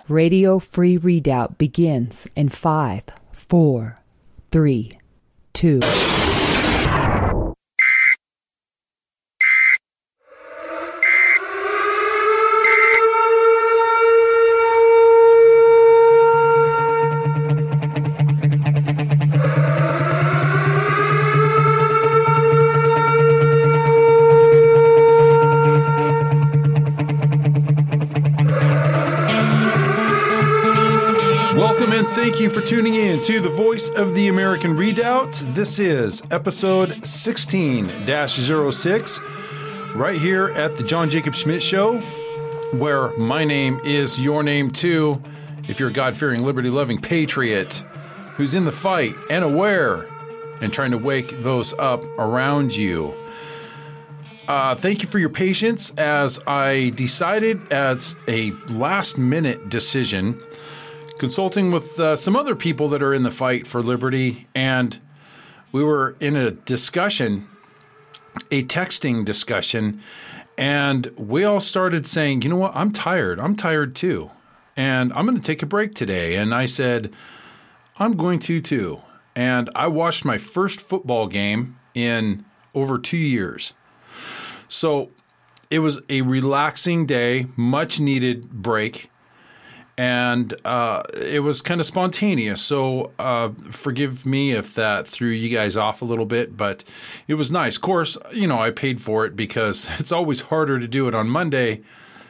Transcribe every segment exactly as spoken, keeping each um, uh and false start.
Radio Free Redoubt begins in five, four, three, two. Thank you for tuning in to the Voice of the American Redoubt. This is episode sixteen dash oh six, right here at the John Jacob Schmidt Show, where my name is your name too, if you're a God-fearing, liberty-loving patriot who's in the fight and aware and trying to wake those up around you. Uh, thank you for your patience as I decided as a last-minute decision, consulting with uh, some other people that are in the fight for liberty, and we were in a discussion, a texting discussion, and we all started saying, you know what, I'm tired. I'm tired too, and I'm going to take a break today. And I said, I'm going to too. And I watched my first football game in over two years. So it was a relaxing day, much needed break. And uh, it was kind of spontaneous, so uh, forgive me if that threw you guys off a little bit, but it was nice. Of course, you know, I paid for it because it's always harder to do it on Monday,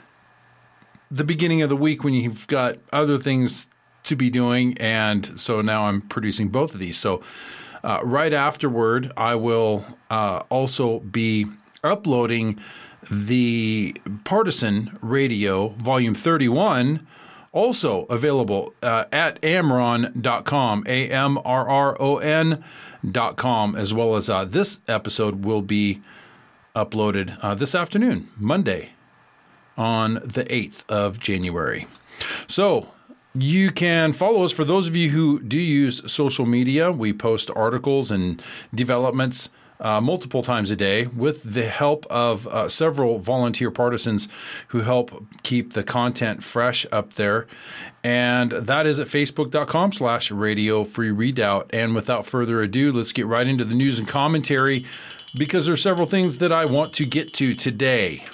the beginning of the week when you've got other things to be doing, and so now I'm producing both of these. So uh, right afterward, I will uh, also be uploading the Partisan Radio Volume thirty-one, also available uh, at amron dot com, A M R R O N dot com, as well as uh, this episode will be uploaded uh, this afternoon, Monday, on the eighth of January. So you can follow us. For those of you who do use social media, we post articles and developments Uh, multiple times a day with the help of uh, several volunteer partisans who help keep the content fresh up there. And that is at facebook.com slash radio free redoubt. And without further ado, let's get right into the news and commentary, because there's several things that I want to get to today.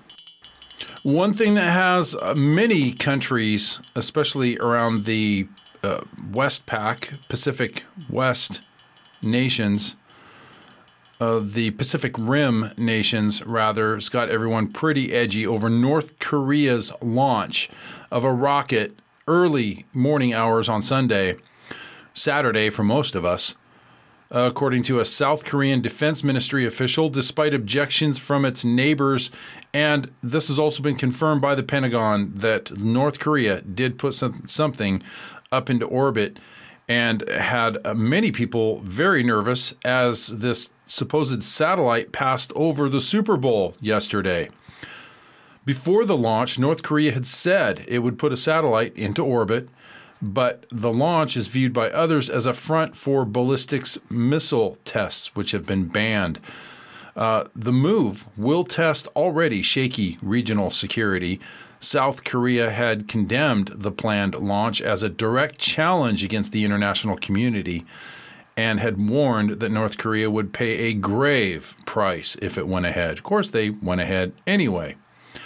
One thing that has uh, many countries, especially around the uh, Westpac, Pacific West nations, Uh, the Pacific Rim nations, rather, has got everyone pretty edgy over North Korea's launch of a rocket early morning hours on Sunday, Saturday for most of us, uh, according to a South Korean Defense Ministry official, despite objections from its neighbors. And this has also been confirmed by the Pentagon that North Korea did put some, something up into orbit, and had uh, many people very nervous as this supposed satellite passed over the Super Bowl yesterday. Before the launch, North Korea had said it would put a satellite into orbit, but the launch is viewed by others as a front for ballistics missile tests, which have been banned. Uh, the move will test already shaky regional security. South Korea had condemned the planned launch as a direct challenge against the international community and had warned that North Korea would pay a grave price if it went ahead. Of course, they went ahead anyway.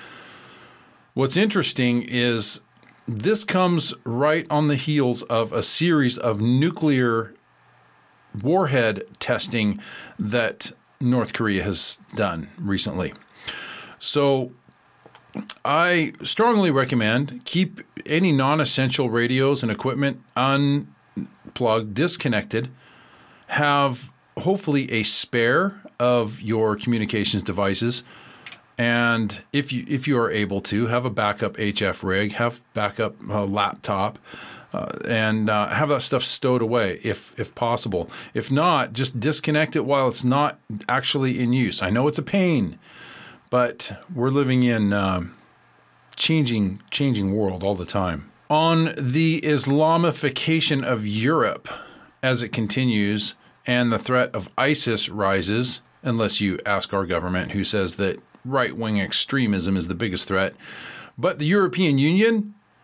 What's interesting is this comes right on the heels of a series of nuclear warhead testing that North Korea has done recently. So I strongly recommend keep any non-essential radios and equipment unplugged, disconnected. Have hopefully a spare of your communications devices, and if you if you are able to, have a backup H F rig, have backup uh, laptop, uh, and uh, have that stuff stowed away if if possible. If not, just disconnect it while it's not actually in use. I know it's a pain, but we're living in uh, changing changing world all the time. On the Islamification of Europe as it continues, and the threat of ISIS rises, unless you ask our government, who says that right-wing extremism is the biggest threat. But the European Union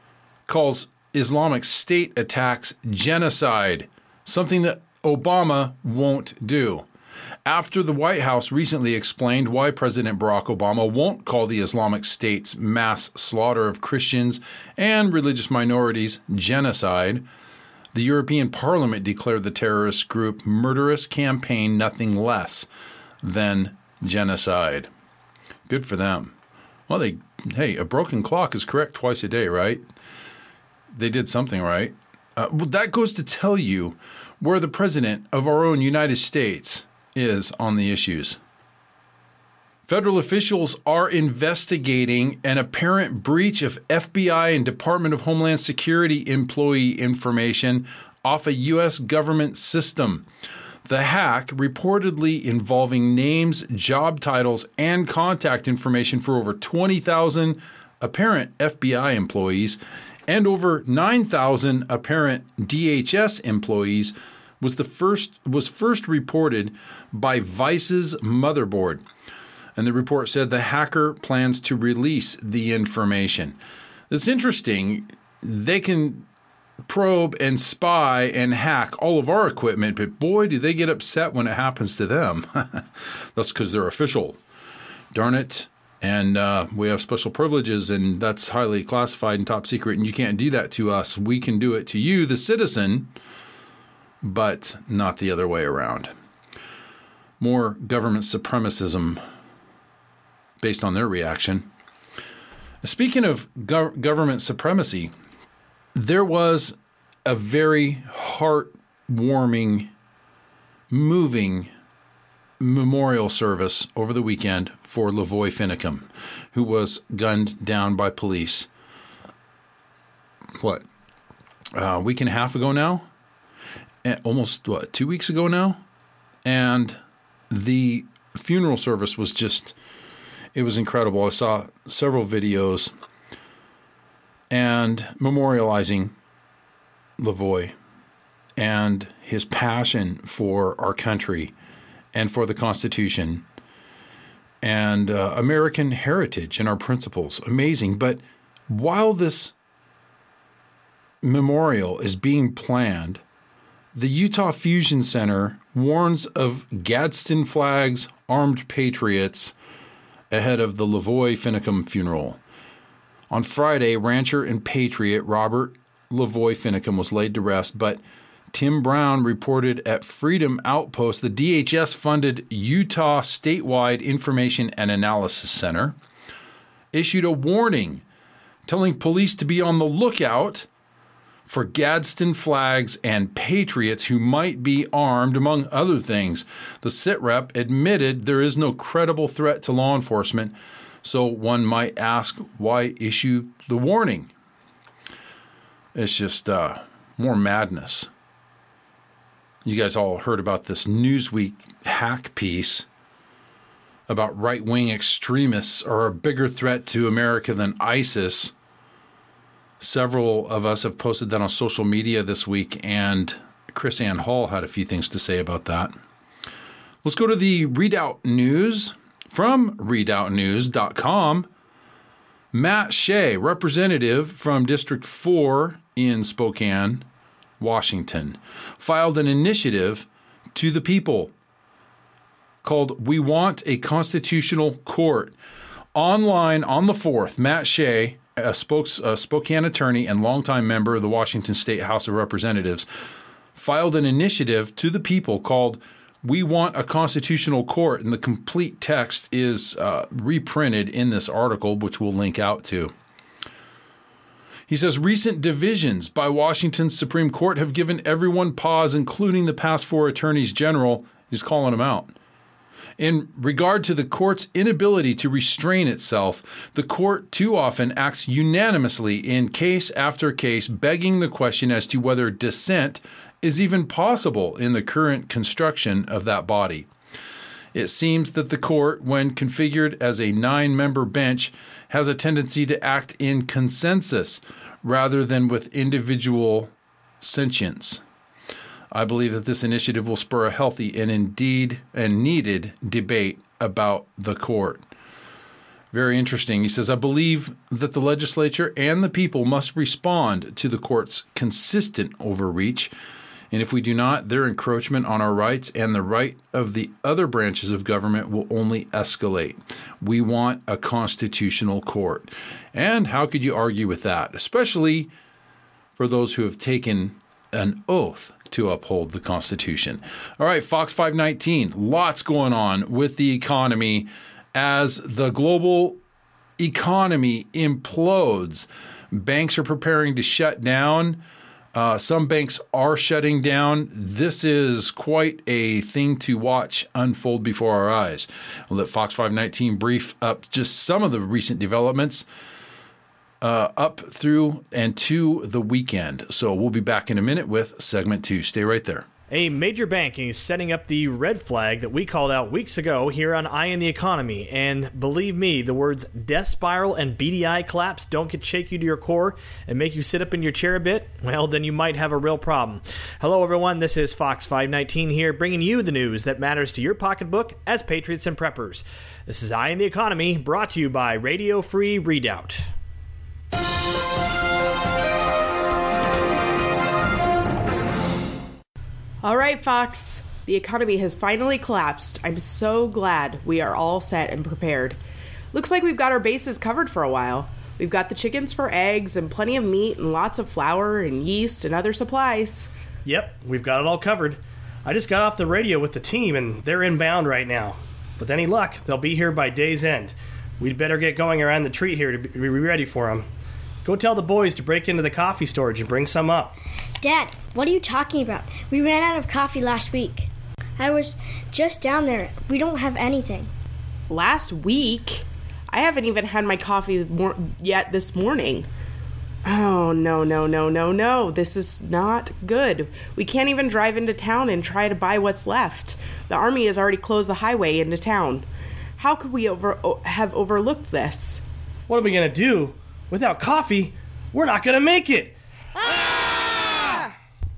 calls Islamic State attacks genocide, something that Obama won't do. After the White House recently explained why President Barack Obama won't call the Islamic State's mass slaughter of Christians and religious minorities genocide, the European Parliament declared the terrorist group murderous campaign nothing less than genocide. Good for them. Well, they hey, a broken clock is correct twice a day, right? They did something right. Uh, well, that goes to tell you where the president of our own United States is on the issues. Federal officials are investigating an apparent breach of F B I and Department of Homeland Security employee information off a U S government system. The hack, reportedly involving names, job titles, and contact information for over twenty thousand apparent F B I employees and over nine thousand apparent D H S employees, was the first was first reported by Vice's Motherboard. And the report said the hacker plans to release the information. It's interesting. They can probe and spy and hack all of our equipment, but boy, do they get upset when it happens to them. That's because they're official. Darn it. And uh, we have special privileges, and that's highly classified and top secret, and you can't do that to us. We can do it to you, the citizen, but not the other way around. More government supremacism based on their reaction. Speaking of go- government supremacy, there was a very heartwarming, moving memorial service over the weekend for Lavoy Finicum, who was gunned down by police. What, a week and a half ago now? Almost, what, two weeks ago now? And the funeral service was just, it was incredible. I saw several videos and memorializing Lavoy and his passion for our country and for the Constitution and uh, American heritage and our principles. Amazing. But while this memorial is being planned, the Utah Fusion Center warns of Gadsden flags, armed patriots ahead of the Lavoy Finicum funeral. On Friday, rancher and patriot Robert Lavoy Finicum was laid to rest, but Tim Brown reported at Freedom Outpost, the D H S-funded Utah Statewide Information and Analysis Center, issued a warning telling police to be on the lookout for Gadsden flags and patriots who might be armed, among other things. The sitrep admitted there is no credible threat to law enforcement, so one might ask, why issue the warning? It's just uh, more madness. You guys all heard about this Newsweek hack piece about right-wing extremists are a bigger threat to America than ISIS. Several of us have posted that on social media this week, and Chris Ann Hall had a few things to say about that. Let's go to the Redoubt News from readout news dot com. Matt Shea, representative from District four in Spokane, Washington, filed an initiative to the people called We Want a Constitutional Court. Online on the fourth, Matt Shea, a, spokes, a Spokane attorney and longtime member of the Washington State House of Representatives, filed an initiative to the people called We Want a Constitutional Court, and the complete text is uh, reprinted in this article, which we'll link out to. He says, recent divisions by Washington's Supreme Court have given everyone pause, including the past four attorneys general. He's calling them out. In regard to the court's inability to restrain itself, the court too often acts unanimously in case after case, begging the question as to whether dissent is even possible in the current construction of that body. It seems that the court, when configured as a nine-member bench, has a tendency to act in consensus rather than with individual sentience. I believe that this initiative will spur a healthy and indeed and needed debate about the court. Very interesting. He says, I believe that the legislature and the people must respond to the court's consistent overreach. And if we do not, their encroachment on our rights and the right of the other branches of government will only escalate. We want a constitutional court. And how could you argue with that? Especially for those who have taken an oath to uphold the Constitution. All right, Fox five nineteen, lots going on with the economy as the global economy implodes. Banks are preparing to shut down. Uh, some banks are shutting down. This is quite a thing to watch unfold before our eyes. I'll let Fox five nineteen brief up just some of the recent developments uh, up through and to the weekend. So we'll be back in a minute with segment two. Stay right there. A major bank is setting up the red flag that we called out weeks ago here on Eye on the Economy. And believe me, the words death spiral and B D I collapse don't get shake you to your core and make you sit up in your chair a bit. Well, then you might have a real problem. Hello, everyone. This is Fox five nineteen here, bringing you the news that matters to your pocketbook as patriots and preppers. This is Eye on the Economy, brought to you by Radio Free Redoubt. All right, Fox. The economy has finally collapsed. I'm so glad we are all set and prepared. Looks like we've got our bases covered for a while. We've got the chickens for eggs and plenty of meat and lots of flour and yeast and other supplies. Yep, we've got it all covered. I just got off the radio with the team and they're inbound right now. With any luck, they'll be here by day's end. We'd better get going around the tree here to be ready for them. Go tell the boys to break into the coffee storage and bring some up. Dad, what are you talking about? We ran out of coffee last week. I was just down there. We don't have anything. Last week? I haven't even had my coffee more- yet this morning. Oh, no, no, no, no, no. This is not good. We can't even drive into town and try to buy what's left. The army has already closed the highway into town. How could we over- have overlooked this? What are we going to do? Without coffee, we're not going to make it. Ah!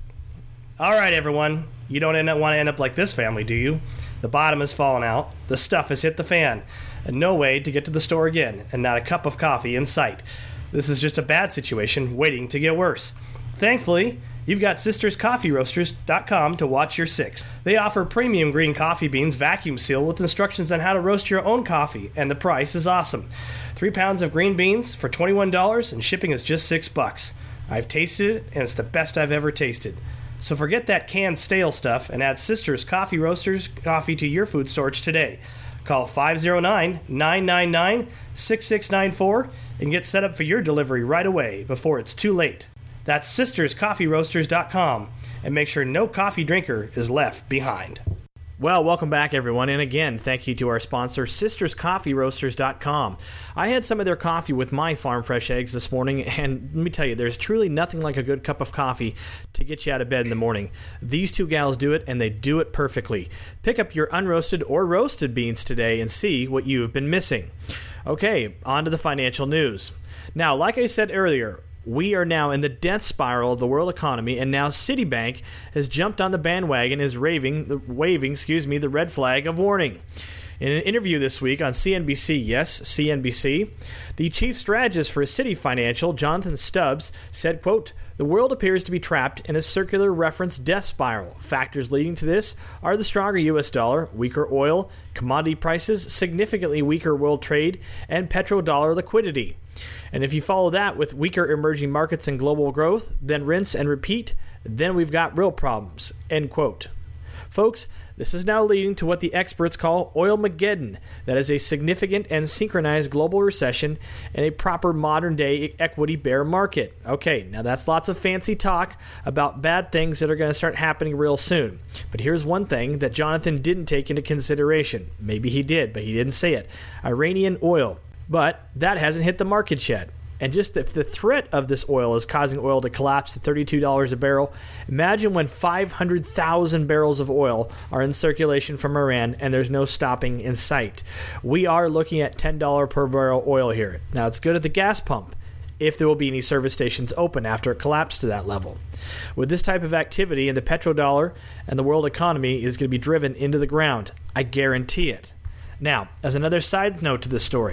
All right, everyone. You don't end up, want to end up like this family, do you? The bottom has fallen out, the stuff has hit the fan, and no way to get to the store again, and not a cup of coffee in sight. This is just a bad situation waiting to get worse. Thankfully, you've got sisters coffee roasters dot com to watch your six. They offer premium green coffee beans vacuum sealed with instructions on how to roast your own coffee, and the price is awesome. Three pounds of green beans for twenty-one dollars, and shipping is just six bucks. I've tasted it, and it's the best I've ever tasted. So forget that canned stale stuff and add Sisters Coffee Roasters coffee to your food storage today. Call five oh nine, nine nine nine, six six nine four and get set up for your delivery right away before it's too late. That's sisters coffee roasters dot com, and make sure no coffee drinker is left behind. Well, welcome back, everyone. And again, thank you to our sponsor, sisters coffee roasters dot com. I had some of their coffee with my farm fresh eggs this morning, and let me tell you, there's truly nothing like a good cup of coffee to get you out of bed in the morning. These two gals do it, and they do it perfectly. Pick up your unroasted or roasted beans today and see what you've been missing. Okay, on to the financial news. Now, like I said earlier, we are now in the death spiral of the world economy, and now Citibank has jumped on the bandwagon, is raving, waving, excuse me, the red flag of warning. In an interview this week on C N B C, yes, C N B C, the chief strategist for Citi Financial, Jonathan Stubbs, said, quote, "The world appears to be trapped in a circular reference death spiral. Factors leading to this are the stronger U S dollar, weaker oil, commodity prices, significantly weaker world trade, and petrodollar liquidity. And if you follow that with weaker emerging markets and global growth, then rinse and repeat, then we've got real problems," end quote. Folks, this is now leading to what the experts call Oilmageddon. That is a significant and synchronized global recession and a proper modern-day equity bear market. Okay, now that's lots of fancy talk about bad things that are going to start happening real soon. But here's one thing that Jonathan didn't take into consideration. Maybe he did, but he didn't say it. Iranian oil. But that hasn't hit the markets yet. And just if the threat of this oil is causing oil to collapse to thirty-two dollars a barrel, imagine when five hundred thousand barrels of oil are in circulation from Iran and there's no stopping in sight. We are looking at ten dollars per barrel oil here. Now, it's good at the gas pump, if there will be any service stations open after it collapsed to that level. With this type of activity, and the petrodollar and the world economy is going to be driven into the ground. I guarantee it. Now, as another side note to this story,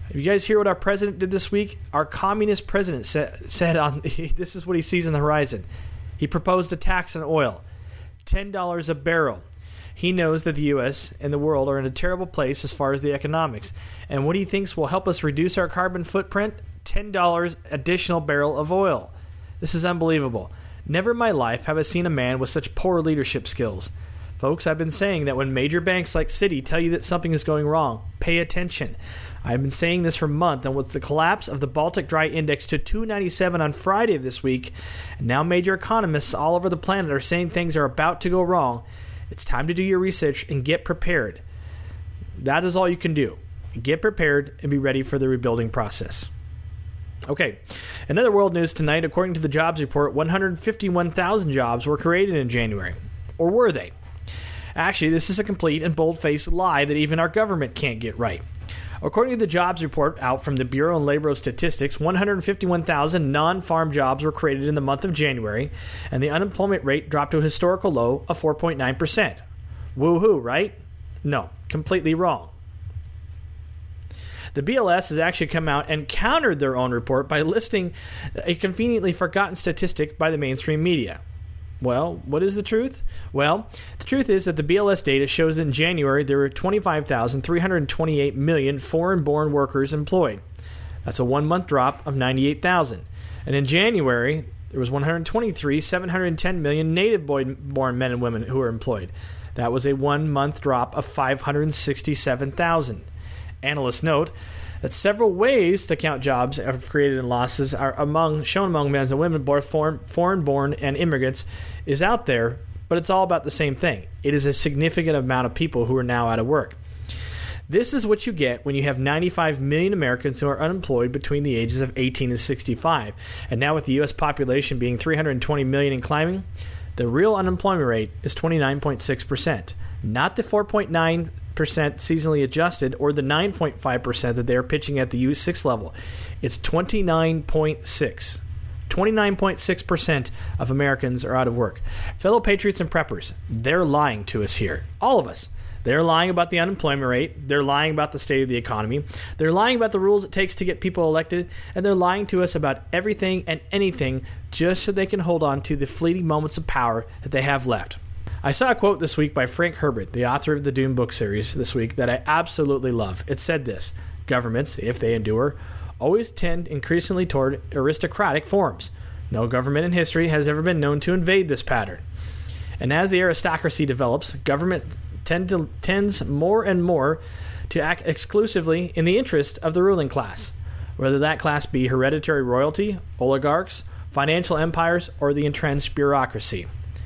If you guys hear what our president did this week, our communist president sa- said on this is what he sees on the horizon. He proposed a tax on oil, ten dollars a barrel. He knows that the U S and the world are in a terrible place as far as the economics. And what he thinks will help us reduce our carbon footprint? ten dollars additional barrel of oil. This is unbelievable. Never in my life have I seen a man with such poor leadership skills. Folks, I've been saying that when major banks like Citi tell you that something is going wrong, pay attention. I've been saying this for months, and with the collapse of the Baltic Dry Index to two ninety-seven on Friday of this week, and now major economists all over the planet are saying things are about to go wrong, it's time to do your research and get prepared. That is all you can do. Get prepared and be ready for the rebuilding process. Okay, another world news tonight. According to the jobs report, one hundred fifty-one thousand jobs were created in January. Or were they? Actually, this is a complete and bold-faced lie that even our government can't get right. According to the jobs report out from the Bureau of Labor Statistics, one hundred fifty-one thousand non-farm jobs were created in the month of January, and the unemployment rate dropped to a historical low of four point nine percent. Woo-hoo, right? No, completely wrong. The B L S has actually come out and countered their own report by listing a conveniently forgotten statistic by the mainstream media. Well, what is the truth? Well, the truth is that the B L S data shows that in January there were twenty-five thousand three hundred twenty-eight million foreign-born workers employed. That's a one-month drop of ninety-eight thousand. And in January, there was one hundred twenty-three thousand seven hundred ten million native-born men and women who were employed. That was a one-month drop of five hundred sixty-seven thousand. Analysts note that several ways to count jobs created and losses are among shown among men and women, both foreign, foreign-born and immigrants, is out there, but it's all about the same thing. It is a significant amount of people who are now out of work. This is what you get when you have ninety-five million Americans who are unemployed between the ages of eighteen and sixty-five. And now with the U S population being three hundred twenty million and climbing, the real unemployment rate is twenty-nine point six percent, not the four point nine percent seasonally adjusted or the nine point five percent that they are pitching at the U six level. It's twenty-nine point six. twenty-nine point six percent of Americans are out of work. Fellow patriots and preppers, they're lying to us here. All of us. They're lying about the unemployment rate. They're lying about the state of the economy. They're lying about the rules it takes to get people elected. And they're lying to us about everything and anything just so they can hold on to the fleeting moments of power that they have left. I saw a quote this week by Frank Herbert, the author of the Dune book series this week, that I absolutely love. It said this: governments, if they endure, always tend increasingly toward aristocratic forms. No government in history has ever been known to invade this pattern. And as the aristocracy develops, government tend to, tends more and more to act exclusively in the interest of the ruling class, whether that class be hereditary royalty, oligarchs, financial empires, or the entrenched bureaucracy.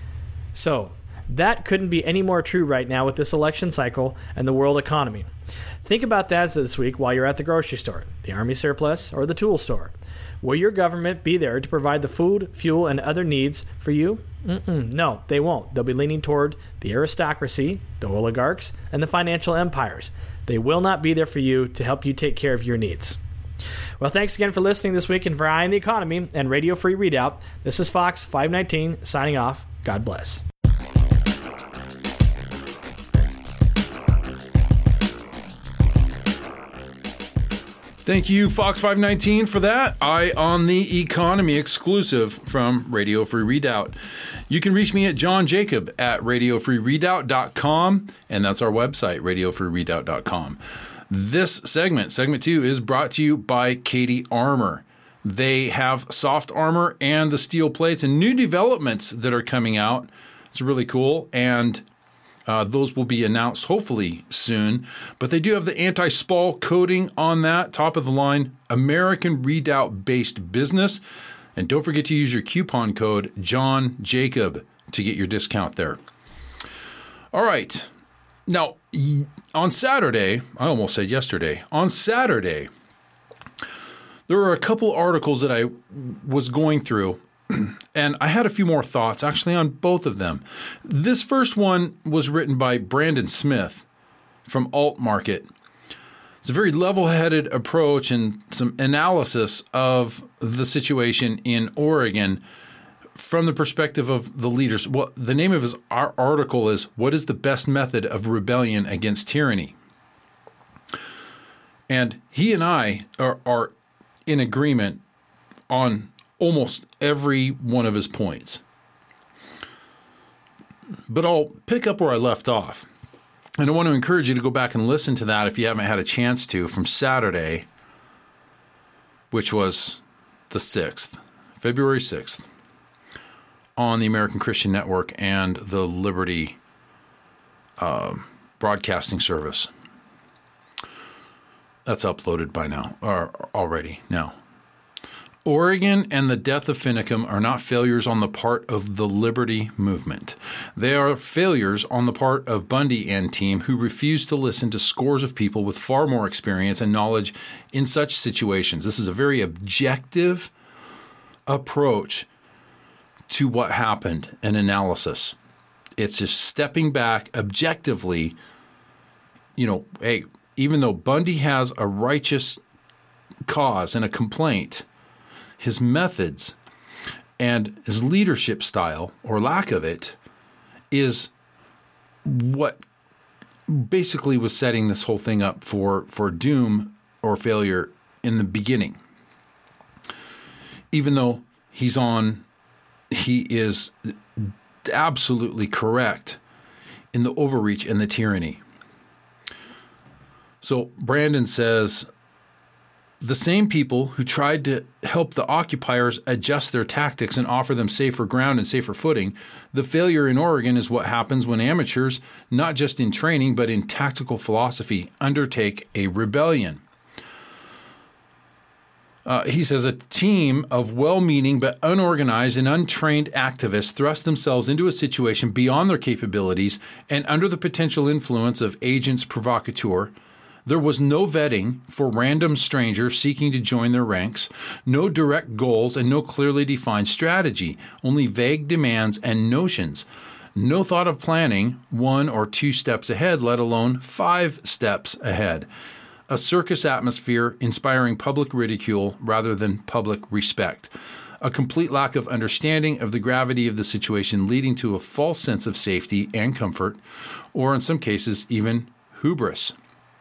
So, that couldn't be any more true right now with this election cycle and the world economy. Think about that this week while you're at the grocery store, the army surplus, or the tool store. Will your government be there to provide the food, fuel, and other needs for you? Mm-mm, no, they won't. They'll be leaning toward the aristocracy, the oligarchs, and the financial empires. They will not be there for you to help you take care of your needs. Well, thanks again for listening this week in Variety the Economy and Radio Free Readout. This is Fox five nineteen signing off. God bless. Thank you, Fox five nineteen, for that. Eye on the Economy exclusive from Radio Free Readout. You can reach me at John Jacob at radio free readout dot com, and that's our website, radio free readout dot com. This segment, segment two, is brought to you by Katie Armor. They have soft armor and the steel plates and new developments that are coming out. It's really cool, and Uh, those will be announced hopefully soon. But they do have the anti-spall coating on that, top of the line, American Redoubt-based business. And don't forget to use your coupon code John Jacob to get your discount there. All right. Now, on Saturday, I almost said yesterday, on Saturday, there were a couple articles that I was going through, and I had a few more thoughts, actually, on both of them. This first one was written by Brandon Smith from Alt Market. It's a very level-headed approach and some analysis of the situation in Oregon from the perspective of the leaders. Well, the name of his our article is, "What is the Best Method of Rebellion Against Tyranny?" And he and I are, are in agreement on almost every one of his points. But I'll pick up where I left off. And I want to encourage you to go back and listen to that if you haven't had a chance to, from Saturday, which was the sixth, February sixth, on the American Christian Network and the Liberty uh, Broadcasting Service. That's uploaded by now, or already now. Oregon and the death of Finicum are not failures on the part of the Liberty movement. They are failures on the part of Bundy and team, who refused to listen to scores of people with far more experience and knowledge in such situations. This is a very objective approach to what happened, an analysis. It's just stepping back objectively. You know, hey, even though Bundy has a righteous cause and a complaint, his methods and his leadership style, or lack of it, is what basically was setting this whole thing up for, for doom or failure in the beginning. Even though he's on, he is absolutely correct in the overreach and the tyranny. So Brandon says, the same people who tried to help the occupiers adjust their tactics and offer them safer ground and safer footing, the failure in Oregon is what happens when amateurs, not just in training but in tactical philosophy, undertake a rebellion. Uh, he says a team of well-meaning but unorganized and untrained activists thrust themselves into a situation beyond their capabilities and under the potential influence of agents provocateur. There was no vetting for random strangers seeking to join their ranks, no direct goals, and no clearly defined strategy, only vague demands and notions. No thought of planning one or two steps ahead, let alone five steps ahead. A circus atmosphere inspiring public ridicule rather than public respect. A complete lack of understanding of the gravity of the situation, leading to a false sense of safety and comfort, or in some cases, even hubris.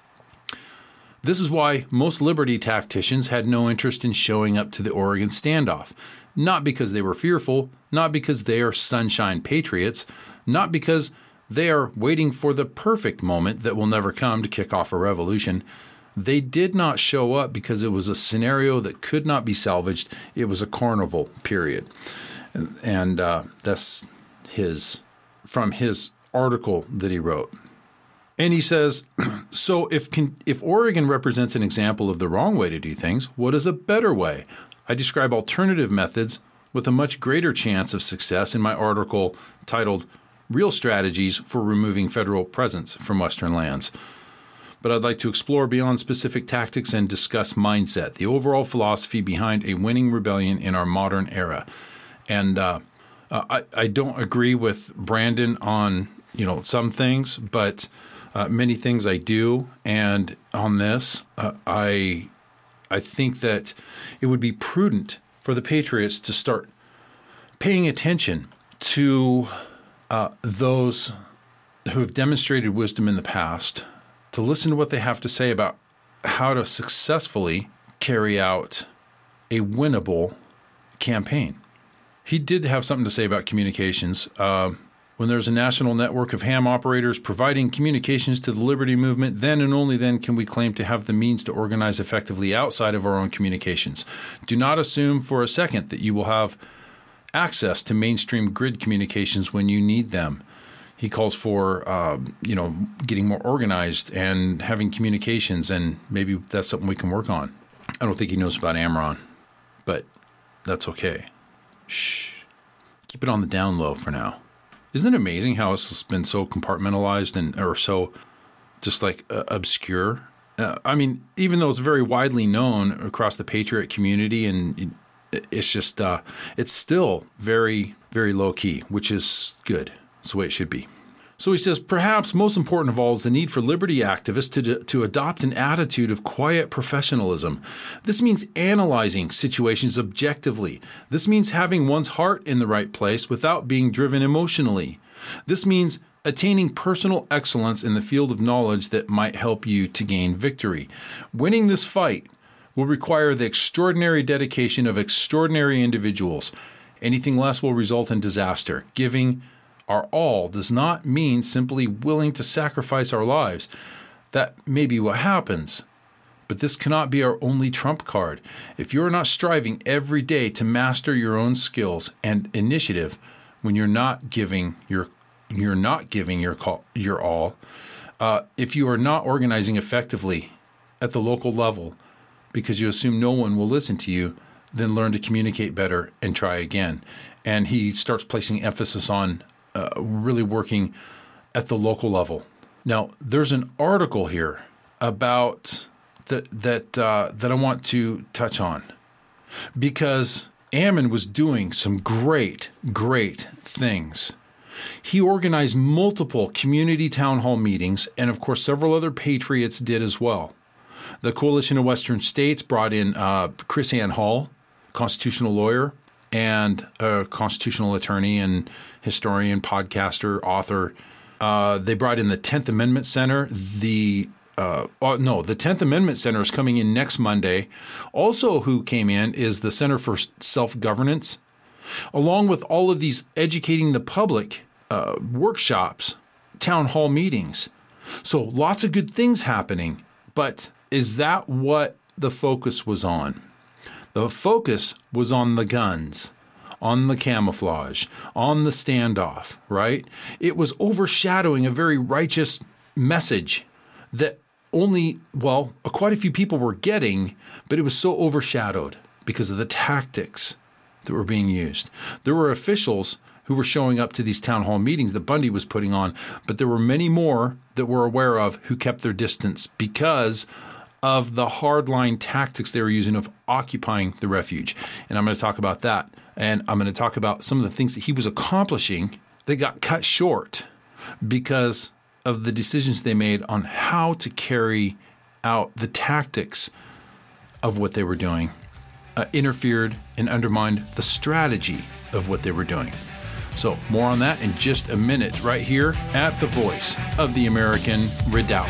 This is why most Liberty tacticians had no interest in showing up to the Oregon standoff. Not because they were fearful, not because they are sunshine patriots, not because they are waiting for the perfect moment that will never come to kick off a revolution. They did not show up because it was a scenario that could not be salvaged. It was a carnival, period. And, and uh, that's his, from his article that he wrote. And he says, so if can, if Oregon represents an example of the wrong way to do things, what is a better way? I describe alternative methods with a much greater chance of success in my article titled Real Strategies for Removing Federal Presence from Western Lands. But I'd like to explore beyond specific tactics and discuss mindset, the overall philosophy behind a winning rebellion in our modern era. And uh, I, I don't agree with Brandon on, you know, some things, but Uh, many things I do, and on this, uh, I I think that it would be prudent for the Patriots to start paying attention to uh, those who have demonstrated wisdom in the past, to listen to what they have to say about how to successfully carry out a winnable campaign. He did have something to say about communications. Uh, When there's a national network of ham operators providing communications to the Liberty movement, then and only then can we claim to have the means to organize effectively outside of our own communications. Do not assume for a second that you will have access to mainstream grid communications when you need them. He calls for, um, you know, getting more organized and having communications, and maybe that's something we can work on. I don't think he knows about Amron, but that's okay. Shh. Keep it on the down low for now. Isn't it amazing how it's been so compartmentalized and or so just like uh, obscure? Uh, I mean, even though it's very widely known across the Patriot community, and it, it's just uh, it's still very, very low key, which is good. It's the way it should be. So he says, perhaps most important of all is the need for Liberty activists to, to adopt an attitude of quiet professionalism. This means analyzing situations objectively. This means having one's heart in the right place without being driven emotionally. This means attaining personal excellence in the field of knowledge that might help you to gain victory. Winning this fight will require the extraordinary dedication of extraordinary individuals. Anything less will result in disaster. Giving our all does not mean simply willing to sacrifice our lives. That may be what happens, but this cannot be our only trump card. If you are not striving every day to master your own skills and initiative, when you're not giving your you're not giving your call, your all, uh, if you are not organizing effectively at the local level because you assume no one will listen to you, then learn to communicate better and try again. And he starts placing emphasis on uh, really working at the local level. Now, there's an article here about that that uh, that I want to touch on, because Ammon was doing some great, great things. He organized multiple community town hall meetings, and of course, several other patriots did as well. The Coalition of Western States brought in uh, Chris Ann Hall, constitutional lawyer and a constitutional attorney and historian, podcaster, author. Uh, they brought in the tenth Amendment Center. The uh, oh, no, the tenth Amendment Center is coming in next Monday. Also who came in is the Center for Self-Governance, along with all of these educating the public uh, workshops, town hall meetings. So lots of good things happening. But is that what the focus was on? The focus was on the guns, on the camouflage, on the standoff, right? It was overshadowing a very righteous message that only, well, quite a few people were getting, but it was so overshadowed because of the tactics that were being used. There were officials who were showing up to these town hall meetings that Bundy was putting on, but there were many more that we're aware of who kept their distance because of the hardline tactics they were using of occupying the refuge. And I'm going to talk about that. And I'm going to talk about some of the things that he was accomplishing that got cut short because of the decisions they made on how to carry out the tactics of what they were doing, uh, interfered and undermined the strategy of what they were doing. So more on that in just a minute right here at the Voice of the American Redoubt.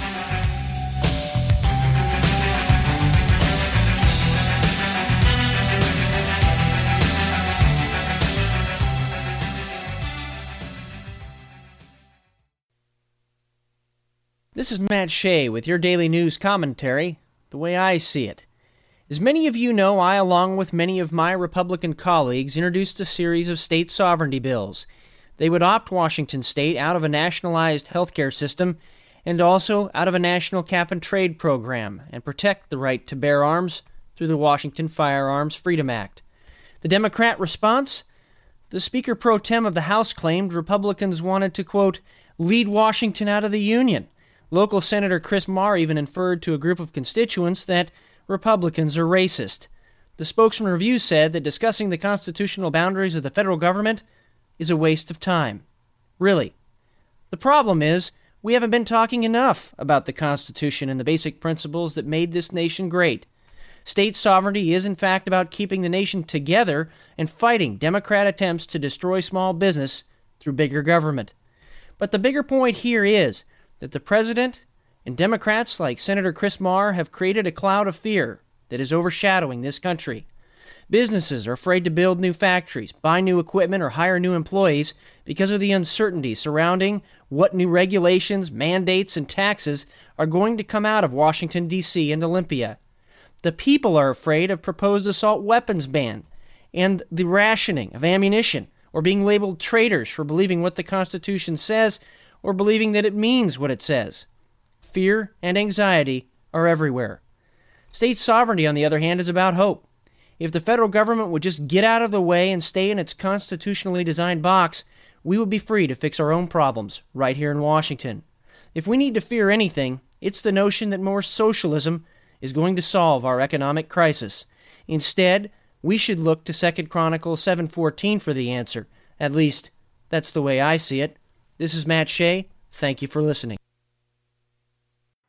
This is Matt Shea with your daily news commentary, the way I see it. As many of you know, I, along with many of my Republican colleagues, introduced a series of state sovereignty bills. They would opt Washington State out of a nationalized healthcare system and also out of a national cap-and-trade program and protect the right to bear arms through the Washington Firearms Freedom Act. The Democrat response? The Speaker pro tem of the House claimed Republicans wanted to, quote, lead Washington out of the Union. Local Senator Chris Marr even inferred to a group of constituents that Republicans are racist. The spokesman review said that discussing the constitutional boundaries of the federal government is a waste of time. Really. The problem is, we haven't been talking enough about the Constitution and the basic principles that made this nation great. State sovereignty is, in fact, about keeping the nation together and fighting Democrat attempts to destroy small business through bigger government. But the bigger point here is that the president and Democrats like Senator Chris Marr have created a cloud of fear that is overshadowing this country. Businesses are afraid to build new factories, buy new equipment, or hire new employees because of the uncertainty surrounding what new regulations, mandates, and taxes are going to come out of Washington, D C and Olympia. The people are afraid of proposed assault weapons ban and the rationing of ammunition, or being labeled traitors for believing what the Constitution says or believing that it means what it says. Fear and anxiety are everywhere. State sovereignty, on the other hand, is about hope. If the federal government would just get out of the way and stay in its constitutionally designed box, we would be free to fix our own problems right here in Washington. If we need to fear anything, it's the notion that more socialism is going to solve our economic crisis. Instead, we should look to Second Chronicles seven fourteen for the answer. At least, that's the way I see it. This is Matt Shea. Thank you for listening.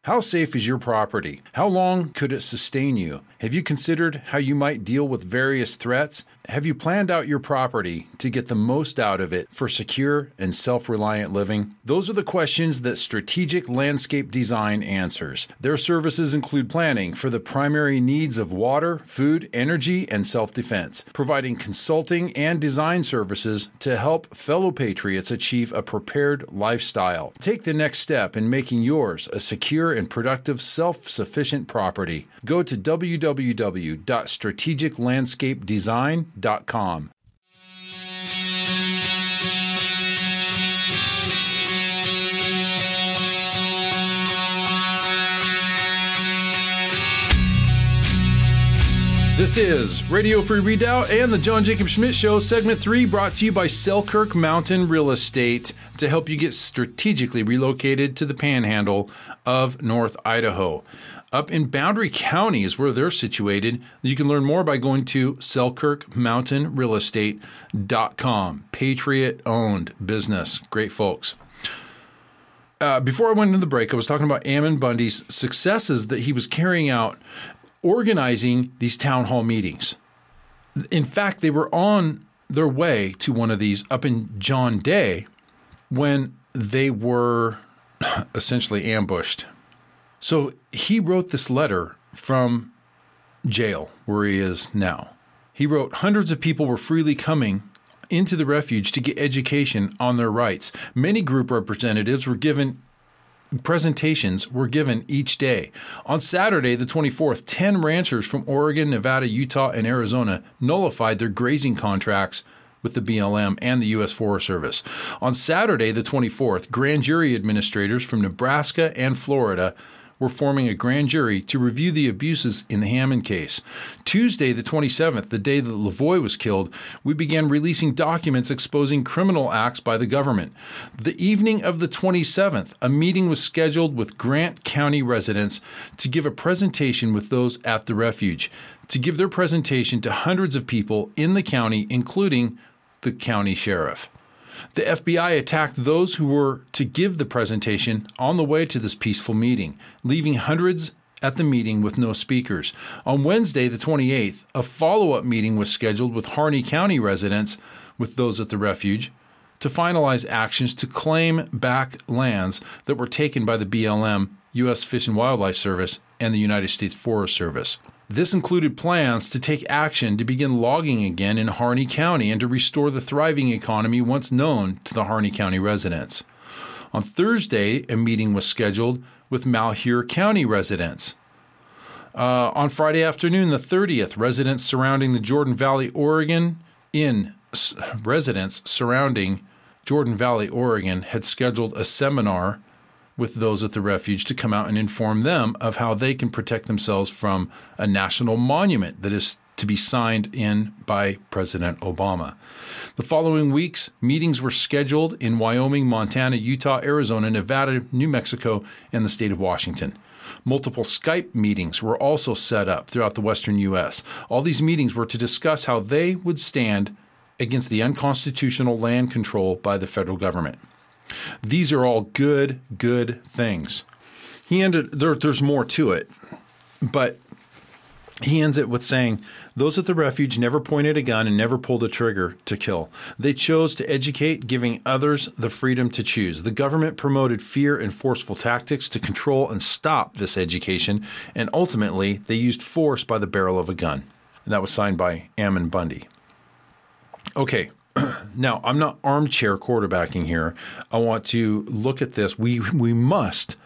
How safe is your property? How long could it sustain you? Have you considered how you might deal with various threats? Have you planned out your property to get the most out of it for secure and self-reliant living? Those are the questions that Strategic Landscape Design answers. Their services include planning for the primary needs of water, food, energy, and self-defense, providing consulting and design services to help fellow patriots achieve a prepared lifestyle. Take the next step in making yours a secure and productive self-sufficient property. Go to w w w dot strategic landscape design dot com. This is Radio Free Redoubt and the John Jacob Schmidt Show, Segment three, brought to you by Selkirk Mountain Real Estate to help you get strategically relocated to the panhandle of North Idaho. Up in Boundary County is where they're situated. You can learn more by going to selkirk mountain real estate dot com. Patriot-owned business. Great folks. Uh, before I went into the break, I was talking about Ammon Bundy's successes that he was carrying out organizing these town hall meetings. In fact, they were on their way to one of these up in John Day when they were essentially ambushed. So he wrote this letter from jail where he is now. He wrote, hundreds of people were freely coming into the refuge to get education on their rights. Many group representatives were given presentations were given each day. On Saturday, the twenty-fourth, ten ranchers from Oregon, Nevada, Utah, and Arizona nullified their grazing contracts with the B L M and the U S Forest Service. On Saturday, the twenty-fourth, grand jury administrators from Nebraska and Florida were forming a grand jury to review the abuses in the Hammond case. Tuesday, the twenty-seventh, the day that Lavoie was killed, we began releasing documents exposing criminal acts by the government. The evening of the twenty-seventh, a meeting was scheduled with Grant County residents to give a presentation with those at the refuge, to give their presentation to hundreds of people in the county, including the county sheriff. The F B I attacked those who were to give the presentation on the way to this peaceful meeting, leaving hundreds at the meeting with no speakers. On Wednesday, the twenty-eighth, a follow-up meeting was scheduled with Harney County residents, with those at the refuge, to finalize actions to claim back lands that were taken by the B L M, U S Fish and Wildlife Service, and the United States Forest Service. This included plans to take action to begin logging again in Harney County and to restore the thriving economy once known to the Harney County residents. On Thursday, a meeting was scheduled with Malheur County residents. Uh, on Friday afternoon, the thirtieth, residents surrounding the Jordan Valley, Oregon, in s- residents surrounding Jordan Valley, Oregon, had scheduled a seminar with those at the refuge to come out and inform them of how they can protect themselves from a national monument that is to be signed in by President Obama. The following weeks, meetings were scheduled in Wyoming, Montana, Utah, Arizona, Nevada, New Mexico, and the state of Washington. Multiple Skype meetings were also set up throughout the western U S. All these meetings were to discuss how they would stand against the unconstitutional land control by the federal government. These are all good, good things. He ended, there, there's more to it, but he ends it with saying, those at the refuge never pointed a gun and never pulled a trigger to kill. They chose to educate, giving others the freedom to choose. The government promoted fear and forceful tactics to control and stop this education, and ultimately they used force by the barrel of a gun. And that was signed by Ammon Bundy. Okay. Now, I'm not armchair quarterbacking here. I want to look at this. We we must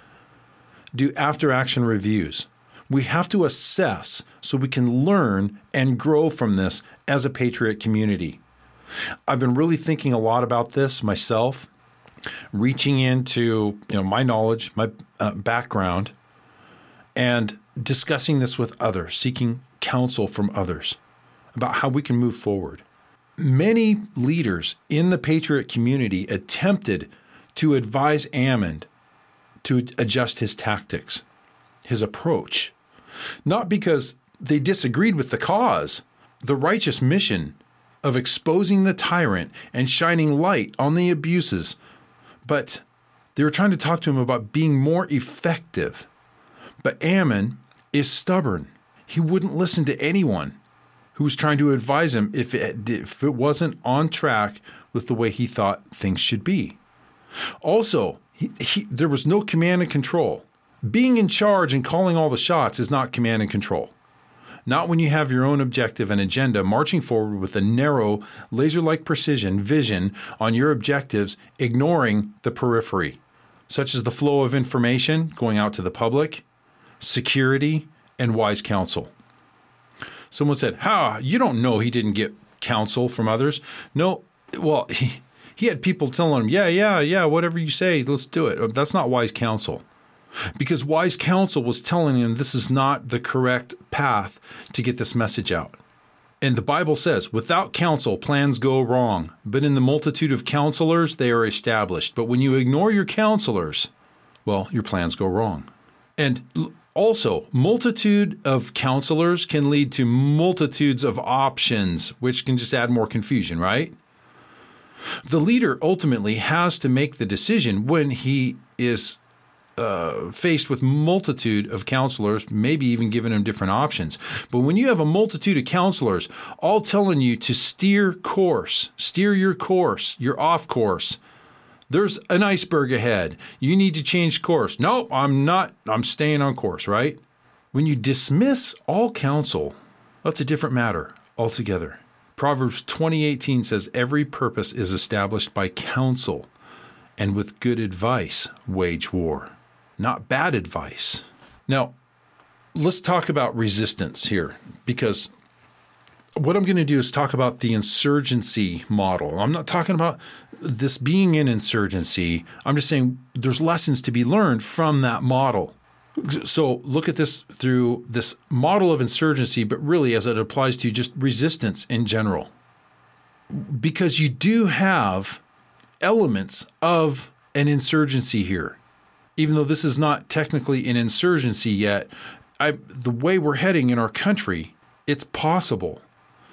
do after-action reviews. We have to assess so we can learn and grow from this as a patriot community. I've been really thinking a lot about this myself, reaching into you know my knowledge, my uh, background, and discussing this with others, seeking counsel from others about how we can move forward. Many leaders in the patriot community attempted to advise Ammon to adjust his tactics, his approach, not because they disagreed with the cause, the righteous mission of exposing the tyrant and shining light on the abuses, but they were trying to talk to him about being more effective But Ammon is stubborn. He wouldn't listen to anyone who was trying to advise him if it, if it wasn't on track with the way he thought things should be. Also, he, he, there was no command and control. Being in charge and calling all the shots is not command and control. Not when you have your own objective and agenda marching forward with a narrow, laser-like precision vision on your objectives, ignoring the periphery, such as the flow of information going out to the public, security, and wise counsel. Someone said, "Ha, you don't know he didn't get counsel from others." No, well, he, he had people telling him, yeah, yeah, yeah, whatever you say, let's do it. That's not wise counsel. Because wise counsel was telling him this is not the correct path to get this message out. And the Bible says, without counsel, plans go wrong. But in the multitude of counselors, they are established. But when you ignore your counselors, well, your plans go wrong. And also, multitude of counselors can lead to multitudes of options, which can just add more confusion, right? The leader ultimately has to make the decision when he is uh, faced with multitude of counselors, maybe even giving him different options. But when you have a multitude of counselors all telling you to steer course, steer your course, you're off course. There's an iceberg ahead. You need to change course. No, I'm not. I'm staying on course, right? When you dismiss all counsel, that's a different matter altogether. Proverbs twenty eighteen says, every purpose is established by counsel, and with good advice wage war, not bad advice. Now, let's talk about resistance here, because what I'm going to do is talk about the insurgency model. I'm not talking about this being an insurgency. I'm just saying there's lessons to be learned from that model. So look at this through this model of insurgency, but really as it applies to just resistance in general. Because you do have elements of an insurgency here. Even though this is not technically an insurgency yet, I, the way we're heading in our country, it's possible.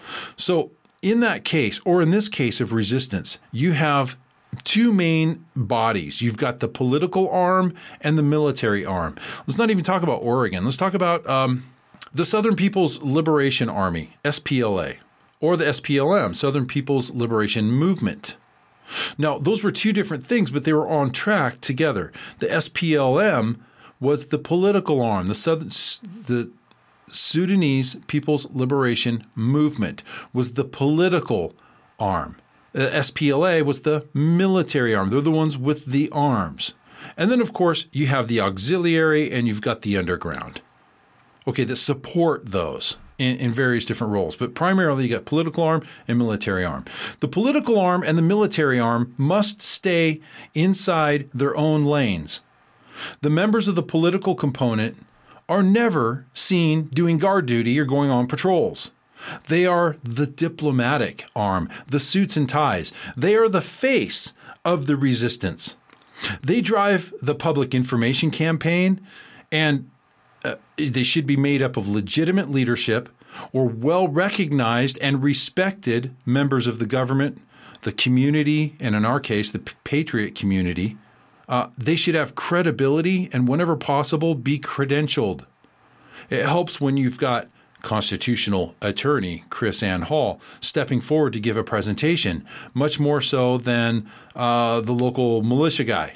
So in that case, or in this case of resistance, you have two main bodies. You've got the political arm and the military arm. Let's not even talk about Oregon. Let's talk about um, the Southern People's Liberation Army, S P L A, or the S P L M, Southern People's Liberation Movement. Now, those were two different things, but they were on track together. The S P L M was the political arm, the Southern, the Sudanese People's Liberation Movement was the political arm. The S P L A was the military arm. They're the ones with the arms. And then, of course, you have the auxiliary and you've got the underground. Okay, that support those in, in various different roles. But primarily, you got political arm and military arm. The political arm and the military arm must stay inside their own lanes. The members of the political component are never seen doing guard duty or going on patrols. They are the diplomatic arm, the suits and ties. They are the face of the resistance. They drive the public information campaign, and uh, they should be made up of legitimate leadership or well-recognized and respected members of the government, the community, and in our case, the patriot community. Uh, they should have credibility and, whenever possible, be credentialed. It helps when you've got constitutional attorney Chris Ann Hall stepping forward to give a presentation, much more so than uh, the local militia guy.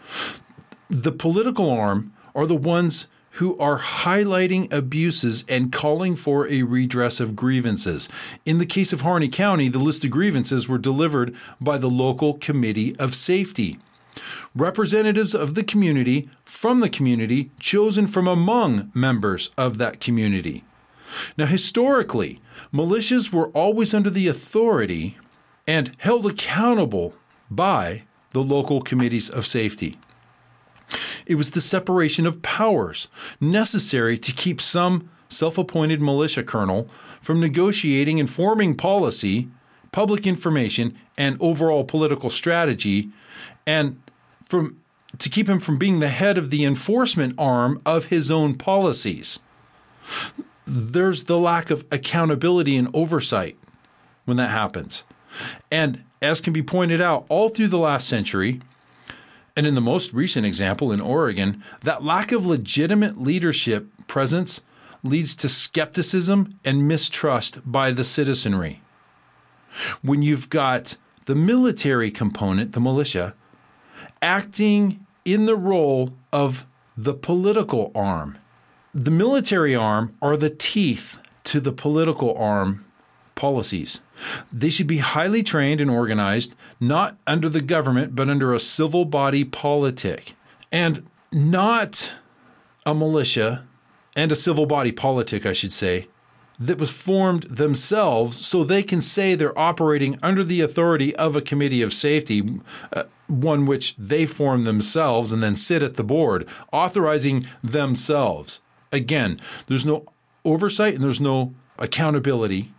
The political arm are the ones who are highlighting abuses and calling for a redress of grievances. In the case of Harney County, the list of grievances were delivered by the local committee of safety. Representatives of the community from the community chosen from among members of that community. Now, historically, militias were always under the authority and held accountable by the local committees of safety. It was the separation of powers necessary to keep some self-appointed militia colonel from negotiating and forming policy, public information, and overall political strategy, and from to keep him from being the head of the enforcement arm of his own policies. There's the lack of accountability and oversight when that happens. And as can be pointed out all through the last century, And in the most recent example in Oregon, that lack of legitimate leadership presence leads to skepticism and mistrust by the citizenry. When you've got the military component, the militia, acting in the role of the political arm. The military arm are the teeth to the political arm policies. They should be highly trained and organized, not under the government, but under a civil body politic. And not a militia and a civil body politic, I should say, that was formed themselves so they can say they're operating under the authority of a committee of safety, uh, one which they form themselves and then sit at the board, authorizing themselves. Again, there's no oversight and there's no accountability.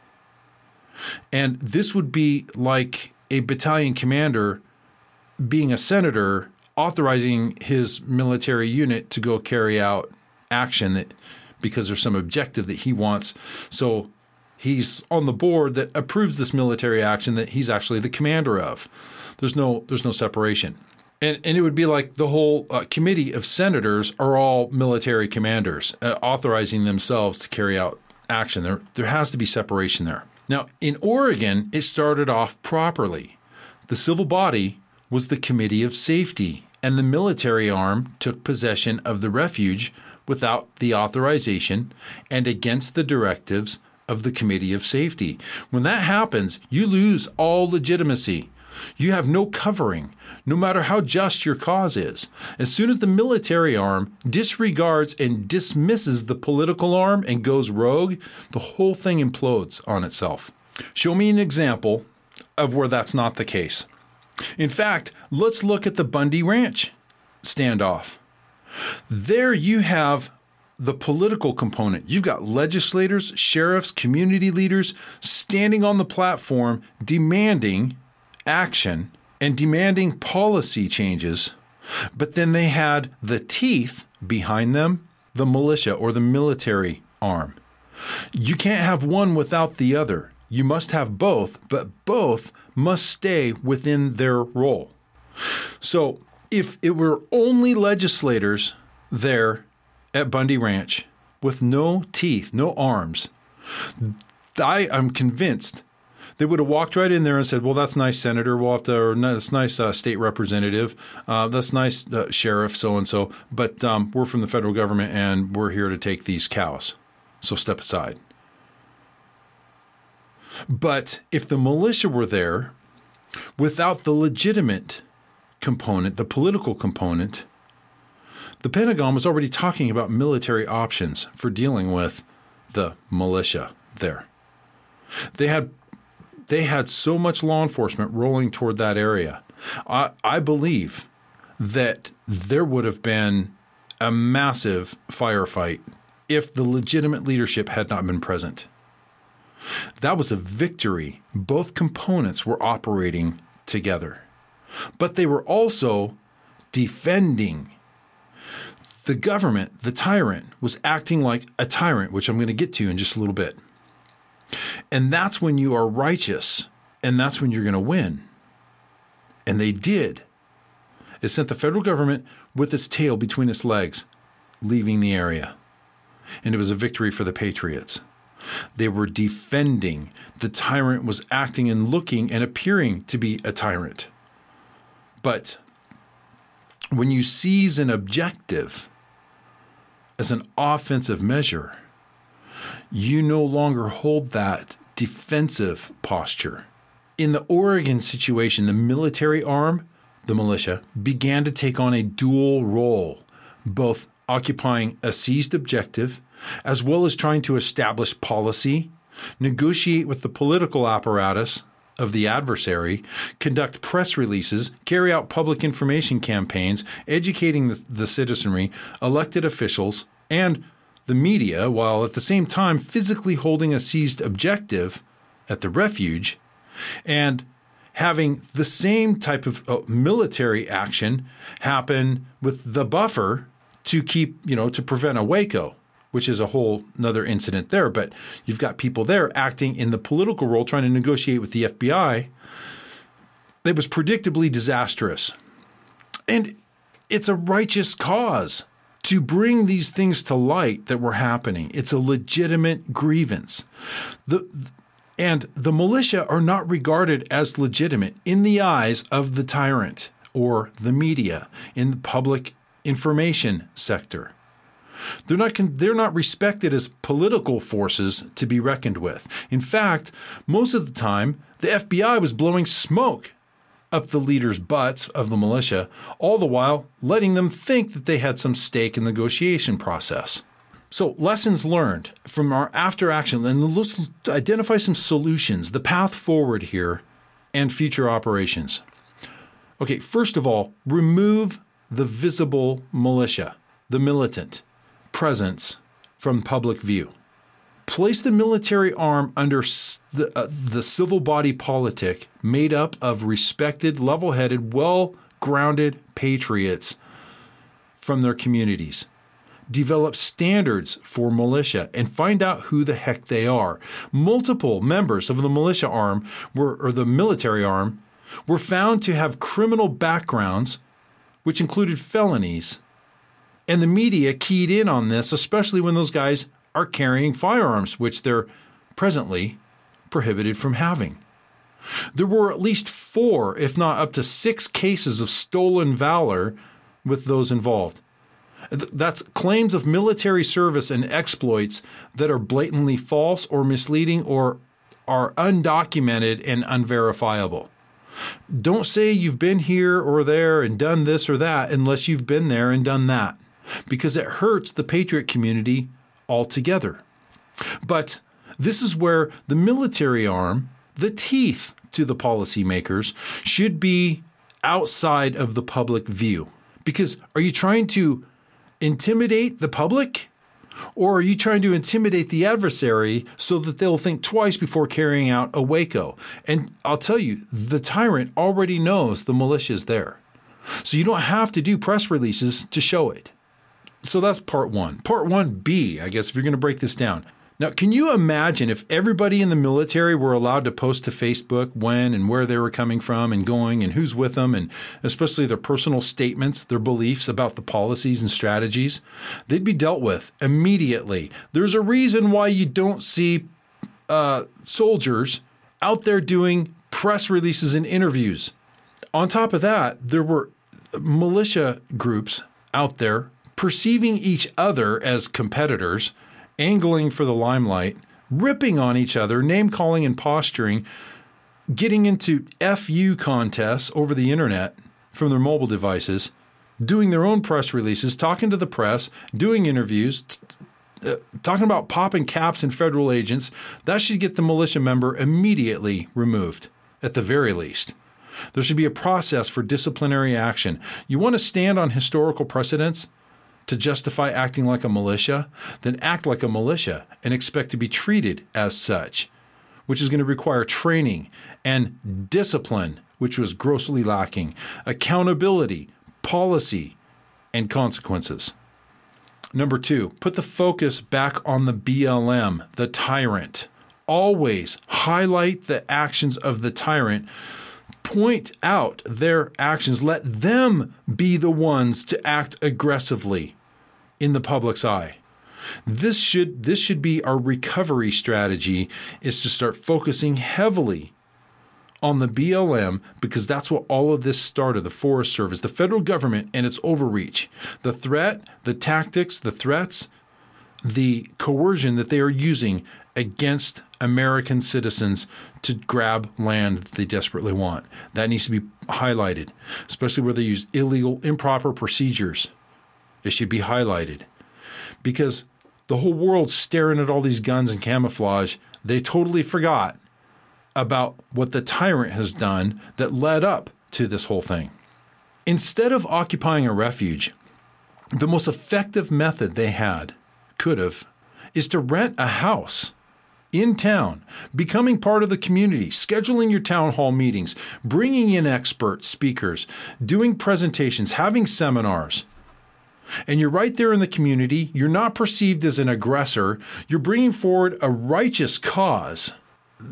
And this would be like a battalion commander being a senator authorizing his military unit to go carry out action that because there's some objective that he wants. So he's on the board that approves this military action that he's actually the commander of. There's no there's no separation. And and it would be like the whole uh, committee of senators are all military commanders uh, authorizing themselves to carry out action. There there has to be separation there. Now, in Oregon, it started off properly. The civil body was the Committee of Safety, and the military arm took possession of the refuge without the authorization and against the directives of the Committee of Safety. When that happens, you lose all legitimacy. You have no covering, no matter how just your cause is. As soon as the military arm disregards and dismisses the political arm and goes rogue, the whole thing implodes on itself. Show me an example of where that's not the case. In fact, let's look at the Bundy Ranch standoff. There you have the political component. You've got legislators, sheriffs, community leaders standing on the platform demanding action and demanding policy changes. But then they had the teeth behind them, the militia or the military arm. You can't have one without the other. You must have both, but both must stay within their role. So if it were only legislators there at Bundy Ranch with no teeth, no arms, I am convinced they would have walked right in there and said, well, that's nice, Senator. We'll have to, or that's nice, uh, state representative. Uh, that's nice, uh, sheriff, so-and-so. But um, we're from the federal government and we're here to take these cows. So step aside. But if the militia were there without the legitimate component, the political component, the Pentagon was already talking about military options for dealing with the militia there. They had they had so much law enforcement rolling toward that area. I, I believe that there would have been a massive firefight if the legitimate leadership had not been present. That was a victory. Both components were operating together, but they were also defending. The government, the tyrant, was acting like a tyrant, which I'm going to get to in just a little bit. And that's when you are righteous, and that's when you're going to win. And they did. It sent the federal government with its tail between its legs, leaving the area. And it was a victory for the patriots. They were defending. The tyrant was acting and looking and appearing to be a tyrant. But when you seize an objective as an offensive measure, you no longer hold that defensive posture. In the Oregon situation, the military arm, the militia, began to take on a dual role, both occupying a seized objective as well as trying to establish policy, negotiate with the political apparatus of the adversary, conduct press releases, carry out public information campaigns, educating the, the citizenry, elected officials, and the media, while at the same time physically holding a seized objective at the refuge and having the same type of uh, military action happen with the buffer to keep, you know, to prevent a Waco, which is a whole another incident there. But you've got people there acting in the political role, trying to negotiate with the F B I. It was predictably disastrous. And it's a righteous cause to bring these things to light that were happening. It's a legitimate grievance. The, and the militia are not regarded as legitimate in the eyes of the tyrant or the media in the public information sector. They're not, they're not respected as political forces to be reckoned with. In fact, most of the time, the F B I was blowing smoke up the leaders' butts of the militia, all the while letting them think that they had some stake in the negotiation process. So lessons learned from our after action, and let's identify some solutions, the path forward here, and future operations. Okay, first of all, remove the visible militia, the militant presence from public view. Place the military arm under the, uh, the civil body politic made up of respected, level-headed, well-grounded patriots from their communities. Develop standards for militia and find out who the heck they are. Multiple members of the militia arm were, or the military arm were found to have criminal backgrounds, which included felonies. And the media keyed in on this, especially when those guys are carrying firearms, which they're presently prohibited from having. There were at least four, if not up to six cases of stolen valor with those involved. That's claims of military service and exploits that are blatantly false or misleading or are undocumented and unverifiable. Don't say you've been here or there and done this or that unless you've been there and done that, because it hurts the patriot community altogether. But this is where the military arm, the teeth to the policymakers, should be outside of the public view. Because are you trying to intimidate the public, or are you trying to intimidate the adversary so that they'll think twice before carrying out a Waco? And I'll tell you, the tyrant already knows the militia's there. So you don't have to do press releases to show it. So that's part one. Part one B, I guess, if you're going to break this down. Now, can you imagine if everybody in the military were allowed to post to Facebook when and where they were coming from and going and who's with them, and especially their personal statements, their beliefs about the policies and strategies? They'd be dealt with immediately. There's a reason why you don't see uh, soldiers out there doing press releases and interviews. On top of that, there were militia groups out there perceiving each other as competitors, angling for the limelight, ripping on each other, name-calling and posturing, getting into F U contests over the internet from their mobile devices, doing their own press releases, talking to the press, doing interviews, uh, talking about popping caps and federal agents. That should get the militia member immediately removed, at the very least. There should be a process for disciplinary action. You want to stand on historical precedents to justify acting like a militia? Then act like a militia and expect to be treated as such, which is going to require training and discipline, which was grossly lacking, accountability, policy, and consequences. Number two, put the focus back on the B L M, the tyrant. Always highlight the actions of the tyrant. Point out their actions. Let them be the ones to act aggressively in the public's eye. This should this should be our recovery strategy, is to start focusing heavily on the B L M, because that's what all of this started, the Forest Service, the federal government and its overreach, the threat, the tactics, the threats, the coercion that they are using against American citizens to grab land that they desperately want. That needs to be highlighted, especially where they use illegal, improper procedures. It should be highlighted because the whole world's staring at all these guns and camouflage. They totally forgot about what the tyrant has done that led up to this whole thing. Instead of occupying a refuge, the most effective method they had, could have, is to rent a house in town, becoming part of the community, scheduling your town hall meetings, bringing in expert speakers, doing presentations, having seminars. And you're right there in the community. You're not perceived as an aggressor. You're bringing forward a righteous cause.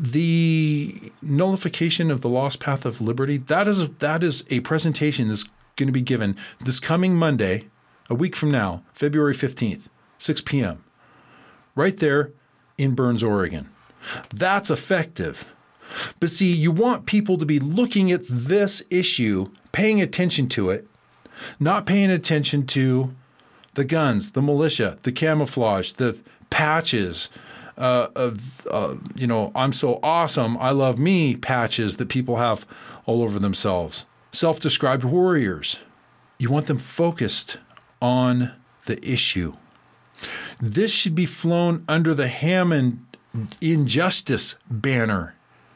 The nullification of the lost path of liberty, that is, that is a presentation that's going to be given this coming Monday, a week from now, February fifteenth, six p.m., right there in Burns, Oregon. That's effective. But see, you want people to be looking at this issue, paying attention to it, not paying attention to the guns, the militia, the camouflage, the patches, uh, of, uh, you know, I'm so awesome, I love me patches that people have all over themselves. Self-described warriors. You want them focused on the issue. This should be flown under the Hammond injustice banner,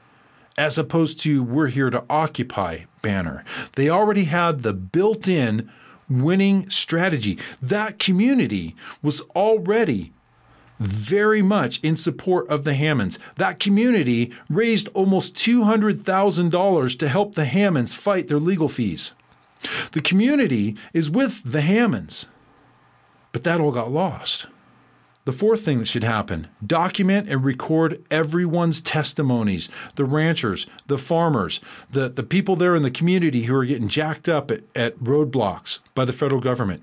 as opposed to we're here to occupy banner. They already had the built-in winning strategy. That community was already very much in support of the Hammonds. That community raised almost two hundred thousand dollars to help the Hammonds fight their legal fees. The community is with the Hammonds, but that all got lost. The fourth thing that should happen, document and record everyone's testimonies, the ranchers, the farmers, the, the people there in the community who are getting jacked up at, at roadblocks by the federal government.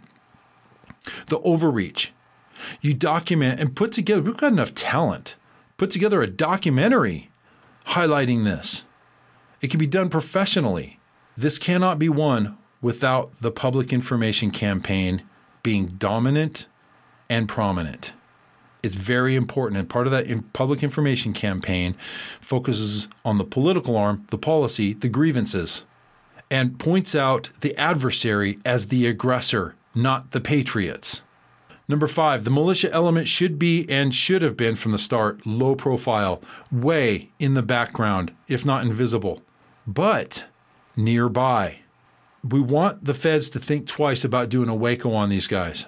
The overreach. You document and put together, we've got enough talent, put together a documentary highlighting this. It can be done professionally. This cannot be won without the public information campaign being dominant and prominent. It's very important, and part of that public information campaign focuses on the political arm, the policy, the grievances, and points out the adversary as the aggressor, not the patriots. Number five, the militia element should be and should have been from the start low profile, way in the background, if not invisible, but nearby. We want the feds to think twice about doing a Waco on these guys.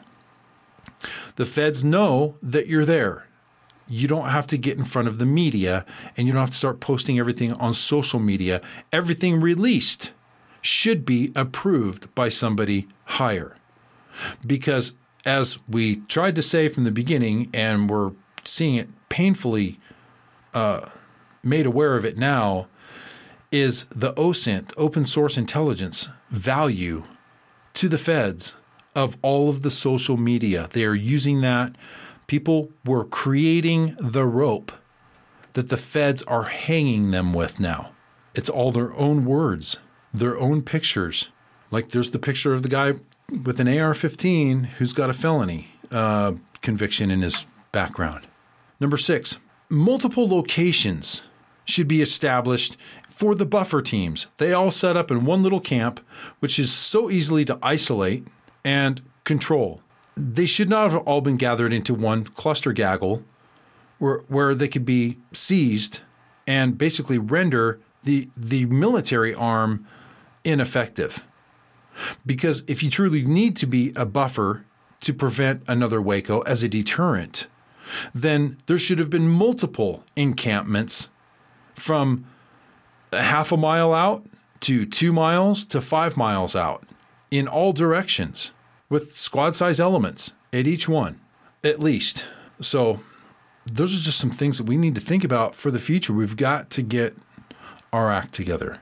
The feds know that you're there. You don't have to get in front of the media, and you don't have to start posting everything on social media. Everything released should be approved by somebody higher. Because as we tried to say from the beginning, and we're seeing it painfully uh, made aware of it now, is the O S I N T, open source intelligence, value to the feds of all of the social media. They are using that. People were creating the rope that the feds are hanging them with now. It's all their own words, their own pictures. Like there's the picture of the guy with an A R fifteen who's got a felony uh, conviction in his background. Number six, multiple locations should be established for the buffer teams. They all set up in one little camp, which is so easily to isolate and control. They should not have all been gathered into one cluster gaggle where, where they could be seized and basically render the, the military arm ineffective. Because if you truly need to be a buffer to prevent another Waco as a deterrent, then there should have been multiple encampments from a half a mile out to two miles to five miles out in all directions with squad size elements at each one, at least. So those are just some things that we need to think about for the future. We've got to get our act together.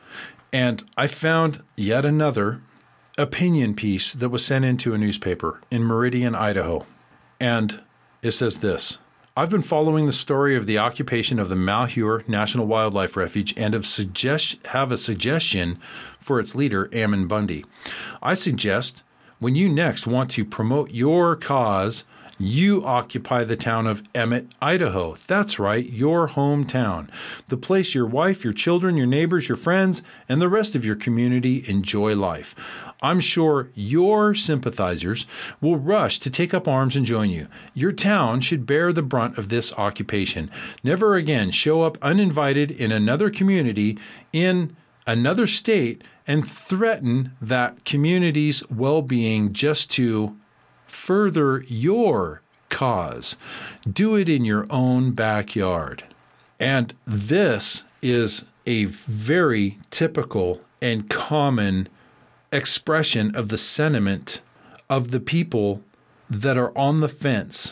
And I found yet another opinion piece that was sent into a newspaper in Meridian, Idaho. And it says this: I've been following the story of the occupation of the Malheur National Wildlife Refuge and have, suggest, have a suggestion for its leader, Ammon Bundy. I suggest when you next want to promote your cause, you occupy the town of Emmett, Idaho. That's right, your hometown. The place your wife, your children, your neighbors, your friends, and the rest of your community enjoy life. I'm sure your sympathizers will rush to take up arms and join you. Your town should bear the brunt of this occupation. Never again show up uninvited in another community in another state and threaten that community's well-being just to further your cause. Do it in your own backyard. And this is a very typical and common expression of the sentiment of the people that are on the fence,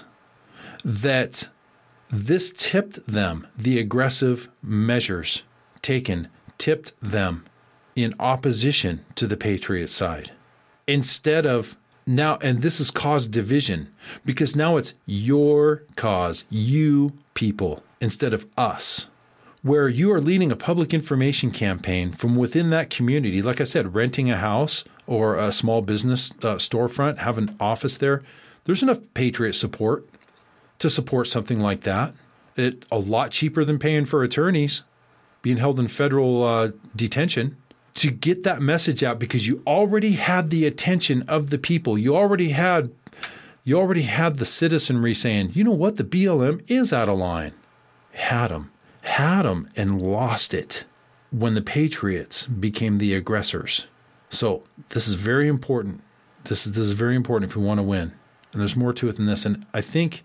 that this tipped them, the aggressive measures taken tipped them in opposition to the Patriot side. Instead of now, and this has caused division because now it's your cause, you people, instead of us, where you are leading a public information campaign from within that community. Like I said, renting a house or a small business uh, storefront, have an office there. There's enough Patriot support to support something like that. It a lot cheaper than paying for attorneys, being held in federal uh, detention, to get that message out because you already had the attention of the people. You already had, you already had the citizenry saying, you know what, the B L M is out of line. Had them, had them, and lost it when the Patriots became the aggressors. So this is very important. This is this is very important if we want to win. And there's more to it than this. And I think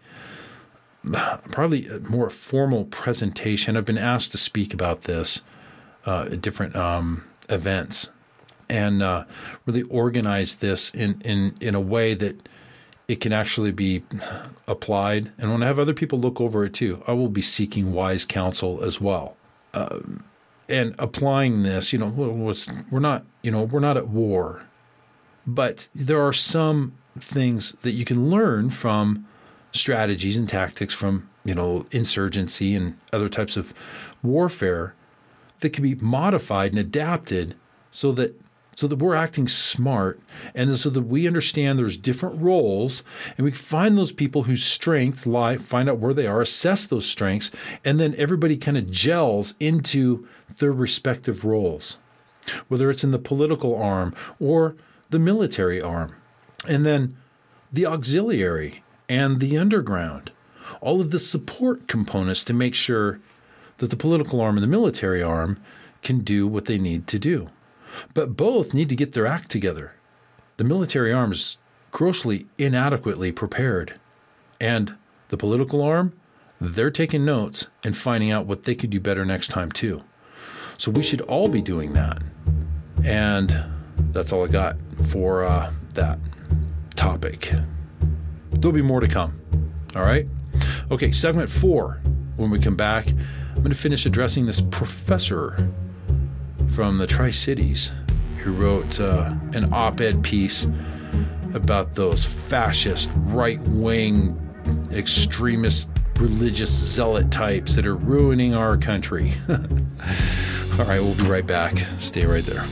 probably a more formal presentation. I've been asked to speak about this uh, at different um, events and uh, really organize this in, in, in a way that it can actually be applied. And when I have other people look over it too, I will be seeking wise counsel as well. Uh, and applying this, you know, we're not, you know, we're not at war, but there are some things that you can learn from strategies and tactics from, you know, insurgency and other types of warfare that can be modified and adapted so that so that we're acting smart and so that we understand there's different roles and we find those people whose strengths lie, find out where they are, assess those strengths, and then everybody kind of gels into their respective roles, whether it's in the political arm or the military arm, and then the auxiliary and the underground, all of the support components to make sure that the political arm and the military arm can do what they need to do. But both need to get their act together. The military arm is grossly inadequately prepared. And the political arm, they're taking notes and finding out what they could do better next time too. So we should all be doing that. And that's all I got for uh, that topic. There'll be more to come. All right? Okay, segment four. When we come back, I'm going to finish addressing this professor from the Tri-Cities who wrote uh, an op-ed piece about those fascist, right-wing, extremist, religious zealot types that are ruining our country. All right, we'll be right back. Stay right there.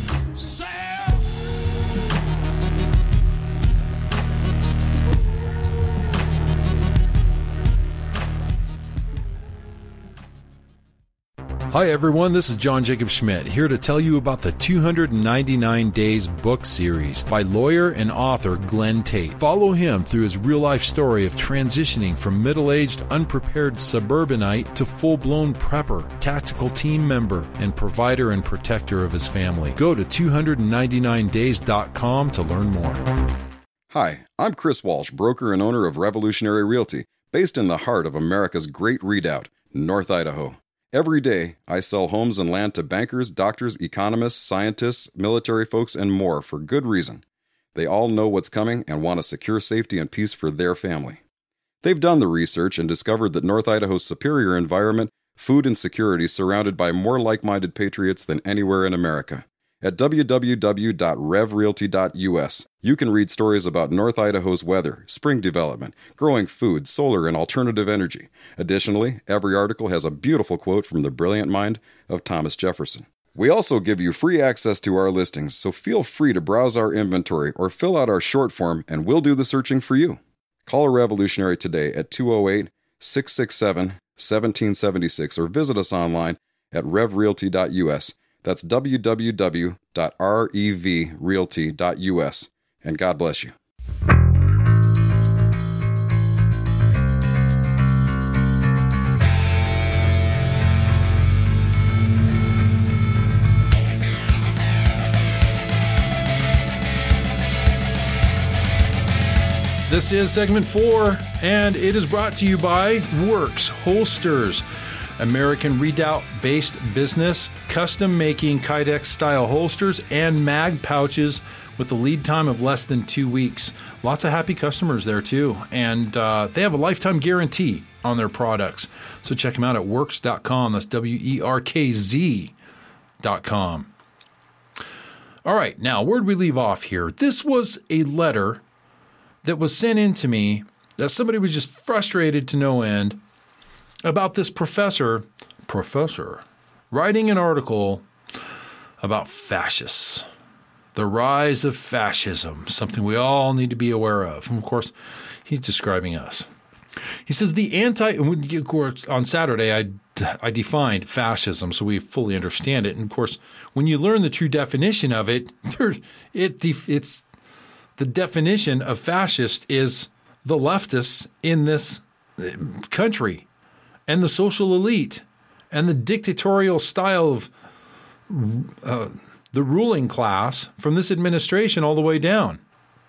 Hi everyone, this is John Jacob Schmidt, here to tell you about the two hundred ninety-nine Days book series by lawyer and author Glenn Tate. Follow him through his real-life story of transitioning from middle-aged, unprepared suburbanite to full-blown prepper, tactical team member, and provider and protector of his family. Go to two ninety-nine days dot com to learn more. Hi, I'm Chris Walsh, broker and owner of Revolutionary Realty, based in the heart of America's great redoubt, North Idaho. Every day, I sell homes and land to bankers, doctors, economists, scientists, military folks, and more for good reason. They all know what's coming and want a secure safety and peace for their family. They've done the research and discovered that North Idaho's superior environment, food, and security surrounded by more like-minded patriots than anywhere in America. At w w w dot rev realty dot u s, you can read stories about North Idaho's weather, spring development, growing food, solar, and alternative energy. Additionally, every article has a beautiful quote from the brilliant mind of Thomas Jefferson. We also give you free access to our listings, so feel free to browse our inventory or fill out our short form, and we'll do the searching for you. Call a Revolutionary today at two oh eight, six six seven, one seven seven six or visit us online at rev realty dot u s. That's w w w dot rev realty dot u s. And God bless you. This is segment four, and it is brought to you by Works Holsters, American Redoubt-based business, custom-making Kydex-style holsters and mag pouches with a lead time of less than two weeks. Lots of happy customers there, too. And uh, they have a lifetime guarantee on their products. So check them out at works dot com. That's W E R K Z dot com. All right, now, where'd we leave off here? This was a letter that was sent in to me that somebody was just frustrated to no end about this professor, professor, writing an article about fascists, the rise of fascism, something we all need to be aware of. And of course, he's describing us. He says the anti, of course, on Saturday, I, I defined fascism so we fully understand it. And of course, when you learn the true definition of it, it it's the definition of fascist is the leftists in this country and the social elite and the dictatorial style of uh, the ruling class from this administration all the way down.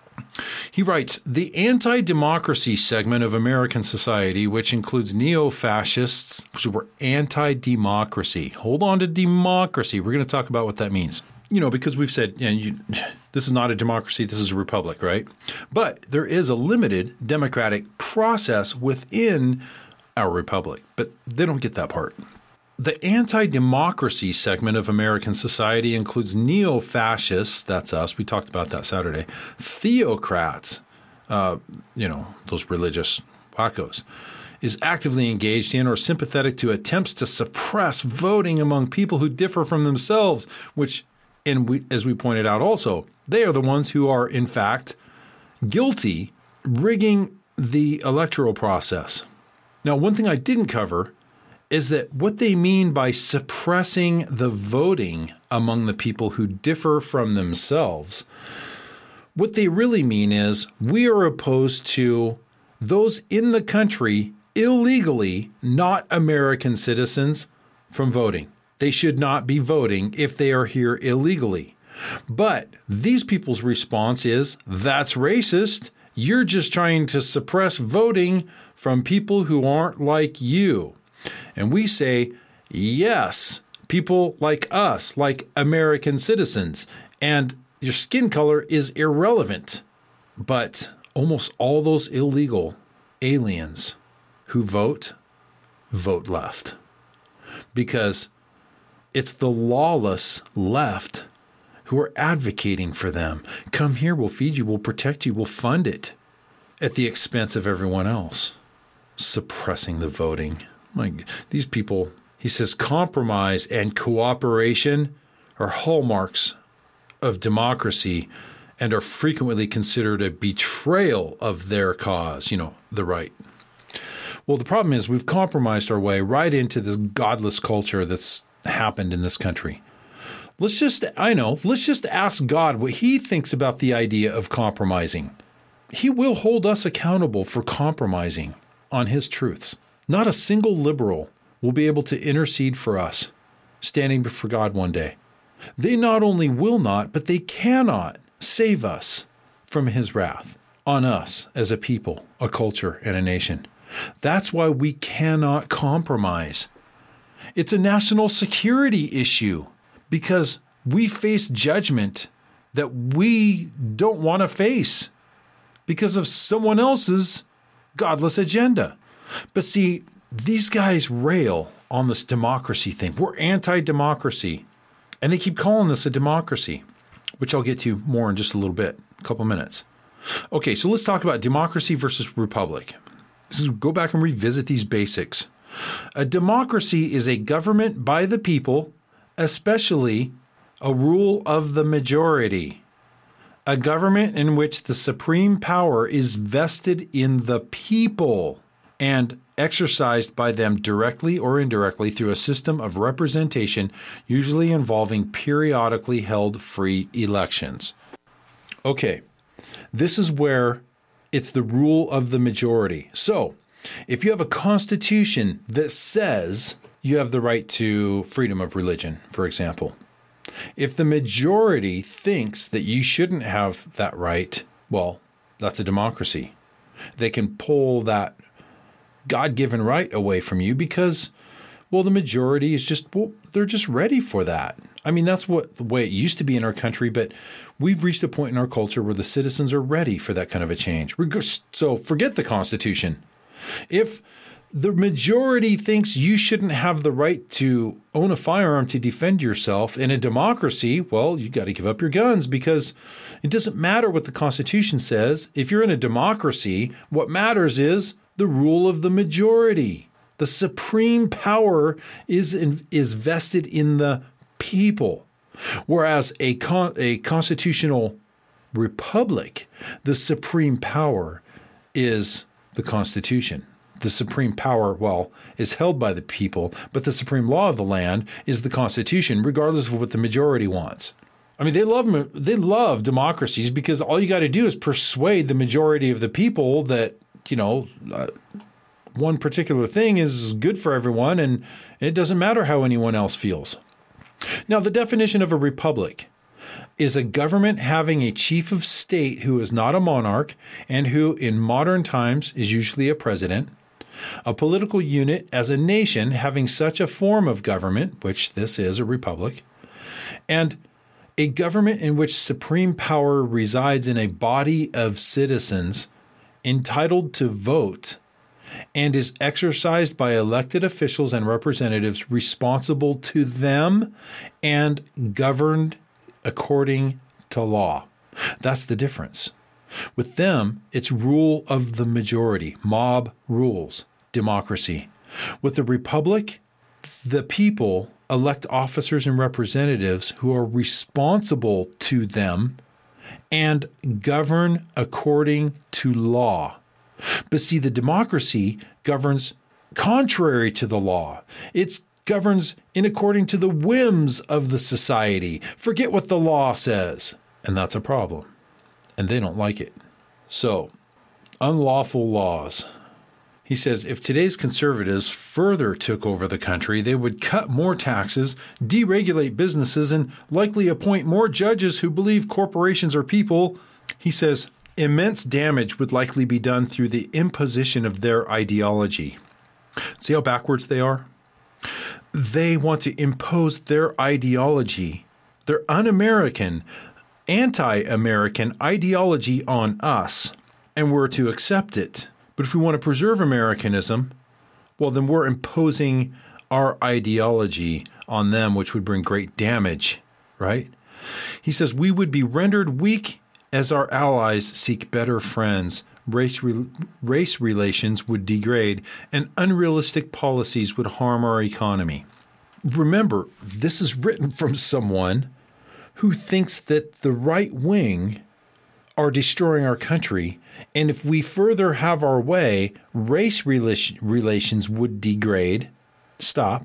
He writes, the anti-democracy segment of American society, which includes neo-fascists, who were anti-democracy. Hold on to democracy. We're going to talk about what that means. You know, because we've said, you know, you, this is not a democracy, this is a republic, right? But there is a limited democratic process within our republic, but they don't get that part. The anti-democracy segment of American society includes neo-fascists, that's us, we talked about that Saturday, theocrats, uh, you know, those religious wackos, is actively engaged in or sympathetic to attempts to suppress voting among people who differ from themselves, which, and we, as we pointed out also, they are the ones who are, in fact, guilty rigging the electoral process. Now, one thing I didn't cover is that what they mean by suppressing the voting among the people who differ from themselves, what they really mean is we are opposed to those in the country illegally not American citizens from voting. They should not be voting if they are here illegally. But these people's response is, that's racist. You're just trying to suppress voting from people who aren't like you. And we say, yes, people like us, like American citizens, and your skin color is irrelevant. But almost all those illegal aliens who vote, vote left. Because it's the lawless left who are advocating for them. Come here, we'll feed you, we'll protect you, we'll fund it at the expense of everyone else. Suppressing the voting. Like these people, he says, compromise and cooperation are hallmarks of democracy and are frequently considered a betrayal of their cause, you know, the right. Well, the problem is we've compromised our way right into this godless culture that's happened in this country. Let's just, I know, let's just ask God what he thinks about the idea of compromising. He will hold us accountable for compromising on his truths. Not a single liberal will be able to intercede for us standing before God one day. They not only will not, but they cannot save us from his wrath on us as a people, a culture, and a nation. That's why we cannot compromise. It's a national security issue because we face judgment that we don't want to face because of someone else's godless agenda. But see, these guys rail on this democracy thing. We're anti-democracy. And they keep calling this a democracy, which I'll get to more in just a little bit, a couple minutes. Okay, so let's talk about democracy versus republic. Go back and revisit these basics. A democracy is a government by the people, especially a rule of the majority. A government in which the supreme power is vested in the people and exercised by them directly or indirectly through a system of representation, usually involving periodically held free elections. Okay, this is where it's the rule of the majority. So, if you have a constitution that says you have the right to freedom of religion, for example, if the majority thinks that you shouldn't have that right, well, that's a democracy. They can pull that God-given right away from you because, well, the majority is just, well, they're just ready for that. I mean, that's what the way it used to be in our country, but we've reached a point in our culture where the citizens are ready for that kind of a change. So forget the Constitution. If The majority thinks you shouldn't have the right to own a firearm to defend yourself. In a democracy, well, you got to give up your guns because it doesn't matter what the Constitution says. If you're in a democracy, what matters is the rule of the majority. The supreme power is in, is vested in the people, whereas a con, a constitutional republic, the supreme power is the Constitution. The supreme power, well, is held by the people, but the supreme law of the land is the Constitution, regardless of what the majority wants. I mean, they love they love democracies because all you got to do is persuade the majority of the people that, you know, uh, one particular thing is good for everyone, and it doesn't matter how anyone else feels. Now, the definition of a republic is a government having a chief of state who is not a monarch and who, in modern times, is usually a president. A political unit as a nation having such a form of government, which this is a republic, and a government in which supreme power resides in a body of citizens entitled to vote and is exercised by elected officials and representatives responsible to them and governed according to law. That's the difference. With them, it's rule of the majority, mob rules, democracy. With the republic, the people elect officers and representatives who are responsible to them and govern according to law. But see, the democracy governs contrary to the law. It governs in according to the whims of the society. Forget what the law says. And that's a problem. And they don't like it. So, unlawful laws. He says if today's conservatives further took over the country, they would cut more taxes, deregulate businesses, and likely appoint more judges who believe corporations are people. He says immense damage would likely be done through the imposition of their ideology. See how backwards they are? They want to impose their ideology, their un-American, anti-American ideology on us, and we're to accept it. But if we want to preserve Americanism, well, then we're imposing our ideology on them, which would bring great damage, right? He says we would be rendered weak as our allies seek better friends. Race, re- race relations would degrade, and unrealistic policies would harm our economy. Remember, this is written from someone who thinks that the right wing are destroying our country, and if we further have our way, race rela- relations would degrade. Stop.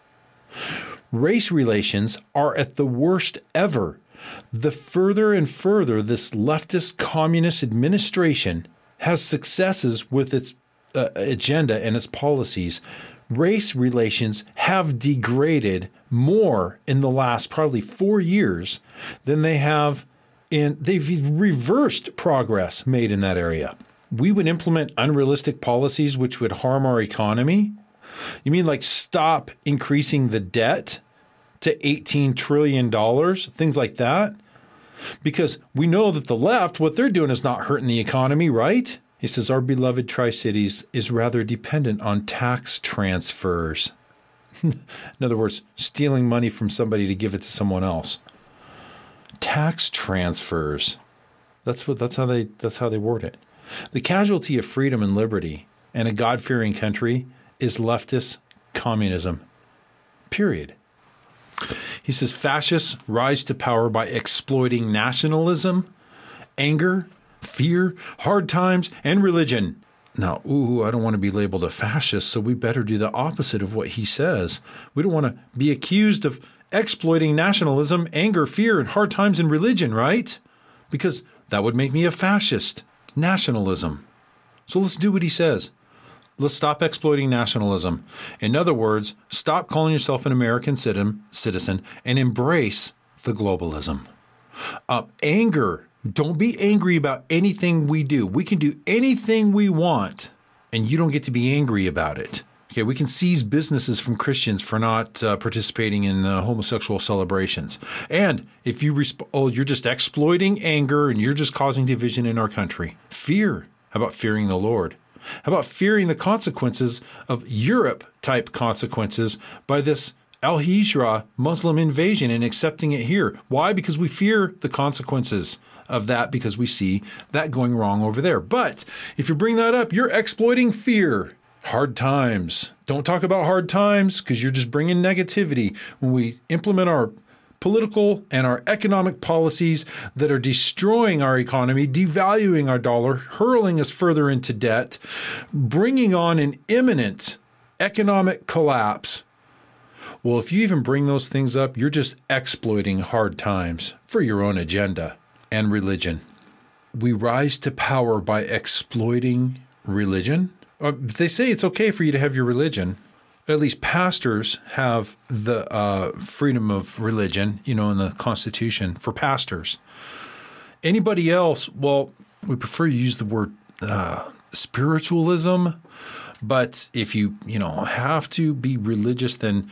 Race relations are at the worst ever. The further and further this leftist communist administration has successes with its uh, agenda and its policies, race relations have degraded more in the last probably four years than they have in, they've reversed progress made in that area. We would implement unrealistic policies which would harm our economy? You mean like stop increasing the debt to eighteen trillion dollars, things like that? Because we know that the left, what they're doing is not hurting the economy, right? He says our beloved Tri-Cities is rather dependent on tax transfers. In other words, stealing money from somebody to give it to someone else. Tax transfers. That's what that's how they that's how they word it. The casualty of freedom and liberty and a God-fearing country is leftist communism. Period. He says fascists rise to power by exploiting nationalism, anger, fear, hard times, and religion. Now, ooh, I don't want to be labeled a fascist, so we better do the opposite of what he says. We don't want to be accused of exploiting nationalism, anger, fear, and hard times and religion, right? Because that would make me a fascist. Nationalism. So let's do what he says. Let's stop exploiting nationalism. In other words, stop calling yourself an American citizen and embrace the globalism. Uh, anger. Don't be angry about anything we do. We can do anything we want, and you don't get to be angry about it. Okay, we can seize businesses from Christians for not uh, participating in uh, homosexual celebrations. And if you resp- oh, you're just exploiting anger and you're just causing division in our country. Fear. How about fearing the Lord? How about fearing the consequences of Europe-type consequences by this Al-Hijra Muslim invasion and accepting it here? Why? Because we fear the consequences of that because we see that going wrong over there. But if you bring that up, you're exploiting fear. Hard times. Don't talk about hard times because you're just bringing negativity. When we implement our political and our economic policies that are destroying our economy, devaluing our dollar, hurling us further into debt, bringing on an imminent economic collapse. Well, if you even bring those things up, you're just exploiting hard times for your own agenda and religion. We rise to power by exploiting religion. Uh, they say it's okay for you to have your religion. At least pastors have the uh, freedom of religion, you know, in the Constitution for pastors. Anybody else, well, we prefer to use the word uh, spiritualism. But if you, you know, have to be religious, then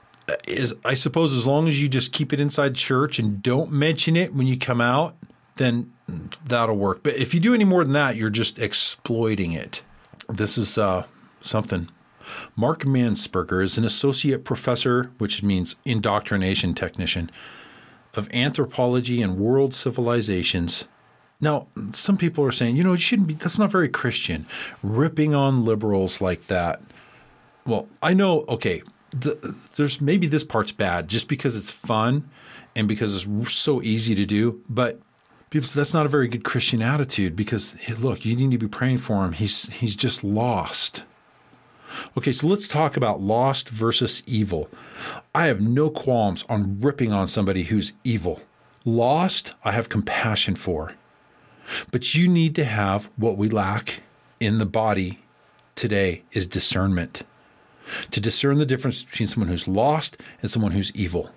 is I suppose as long as you just keep it inside church and don't mention it when you come out, then that'll work. But if you do any more than that, you're just exploiting it. This is uh, something. Mark Mansperger is an associate professor, which means indoctrination technician, of anthropology and world civilizations. Now, some people are saying, you know, it shouldn't be, that's not very Christian, ripping on liberals like that. Well, I know, okay, the, there's maybe this part's bad just because it's fun and because it's so easy to do, but people say that's not a very good Christian attitude because, hey, look, you need to be praying for him. He's he's just lost. Okay, so let's talk about lost versus evil. I have no qualms on ripping on somebody who's evil. Lost, I have compassion for. But you need to have what we lack in the body today is discernment. To discern the difference between someone who's lost and someone who's evil.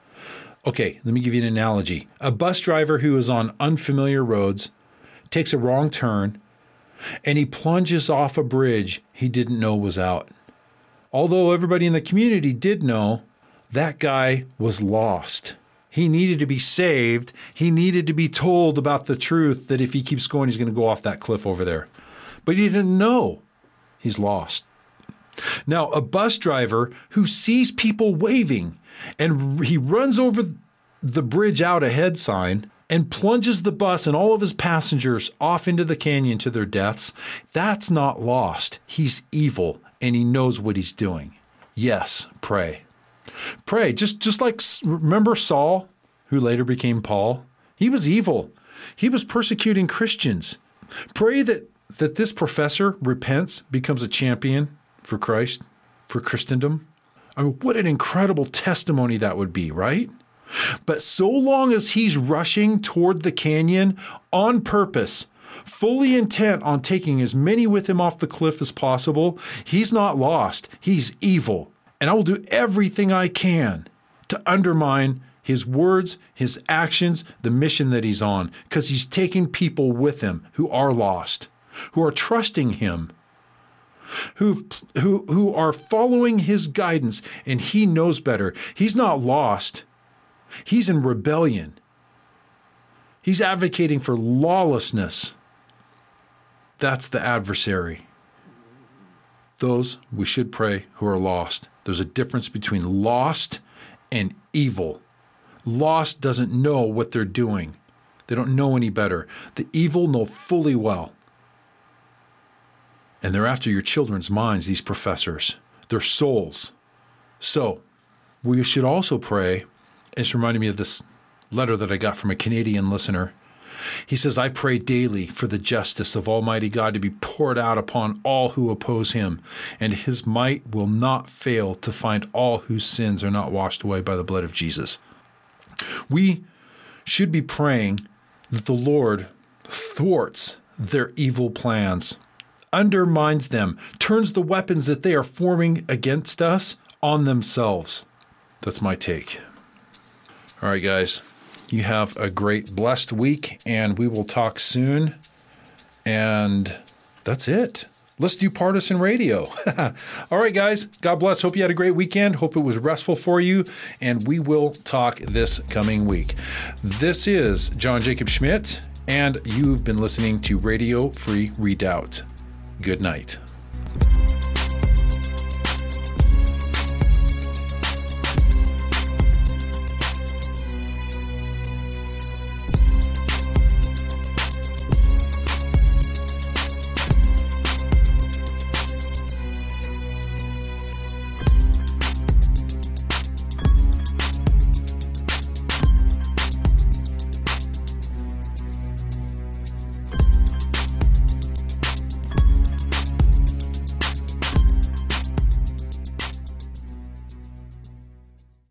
Okay, let me give you an analogy. A bus driver who is on unfamiliar roads takes a wrong turn and he plunges off a bridge he didn't know was out. Although everybody in the community did know, that guy was lost. He needed to be saved. He needed to be told about the truth that if he keeps going, he's going to go off that cliff over there. But he didn't know. He's lost. Now, a bus driver who sees people waving and he runs over the bridge out ahead sign and plunges the bus and all of his passengers off into the canyon to their deaths, that's not lost. He's evil and he knows what he's doing. Yes, pray. Pray. Just, just like, remember Saul, who later became Paul? He was evil. He was persecuting Christians. Pray that, that this professor repents, becomes a champion for Christ, for Christendom. I mean, what an incredible testimony that would be, right? But so long as he's rushing toward the canyon on purpose, fully intent on taking as many with him off the cliff as possible, he's not lost. He's evil. And I will do everything I can to undermine his words, his actions, the mission that he's on, because he's taking people with him who are lost, who are trusting him, who who who are following his guidance, and he knows better. He's not lost. He's in rebellion. He's advocating for lawlessness. That's the adversary. Those we should pray who are lost. There's a difference between lost and evil. Lost doesn't know what they're doing. They don't know any better. The evil know fully well. And they're after your children's minds, these professors, their souls. So we should also pray. It's reminding me of this letter that I got from a Canadian listener. He says, I pray daily for the justice of Almighty God to be poured out upon all who oppose him, and his might will not fail to find all whose sins are not washed away by the blood of Jesus. We should be praying that the Lord thwarts their evil plans, undermines them, turns the weapons that they are forming against us on themselves. That's my take. All right, guys, you have a great, blessed week, and we will talk soon. And that's it. Let's do partisan radio. All right, guys, God bless. Hope you had a great weekend. Hope it was restful for you, and we will talk this coming week. This is John Jacob Schmidt, and you've been listening to Radio Free Redoubt. good night.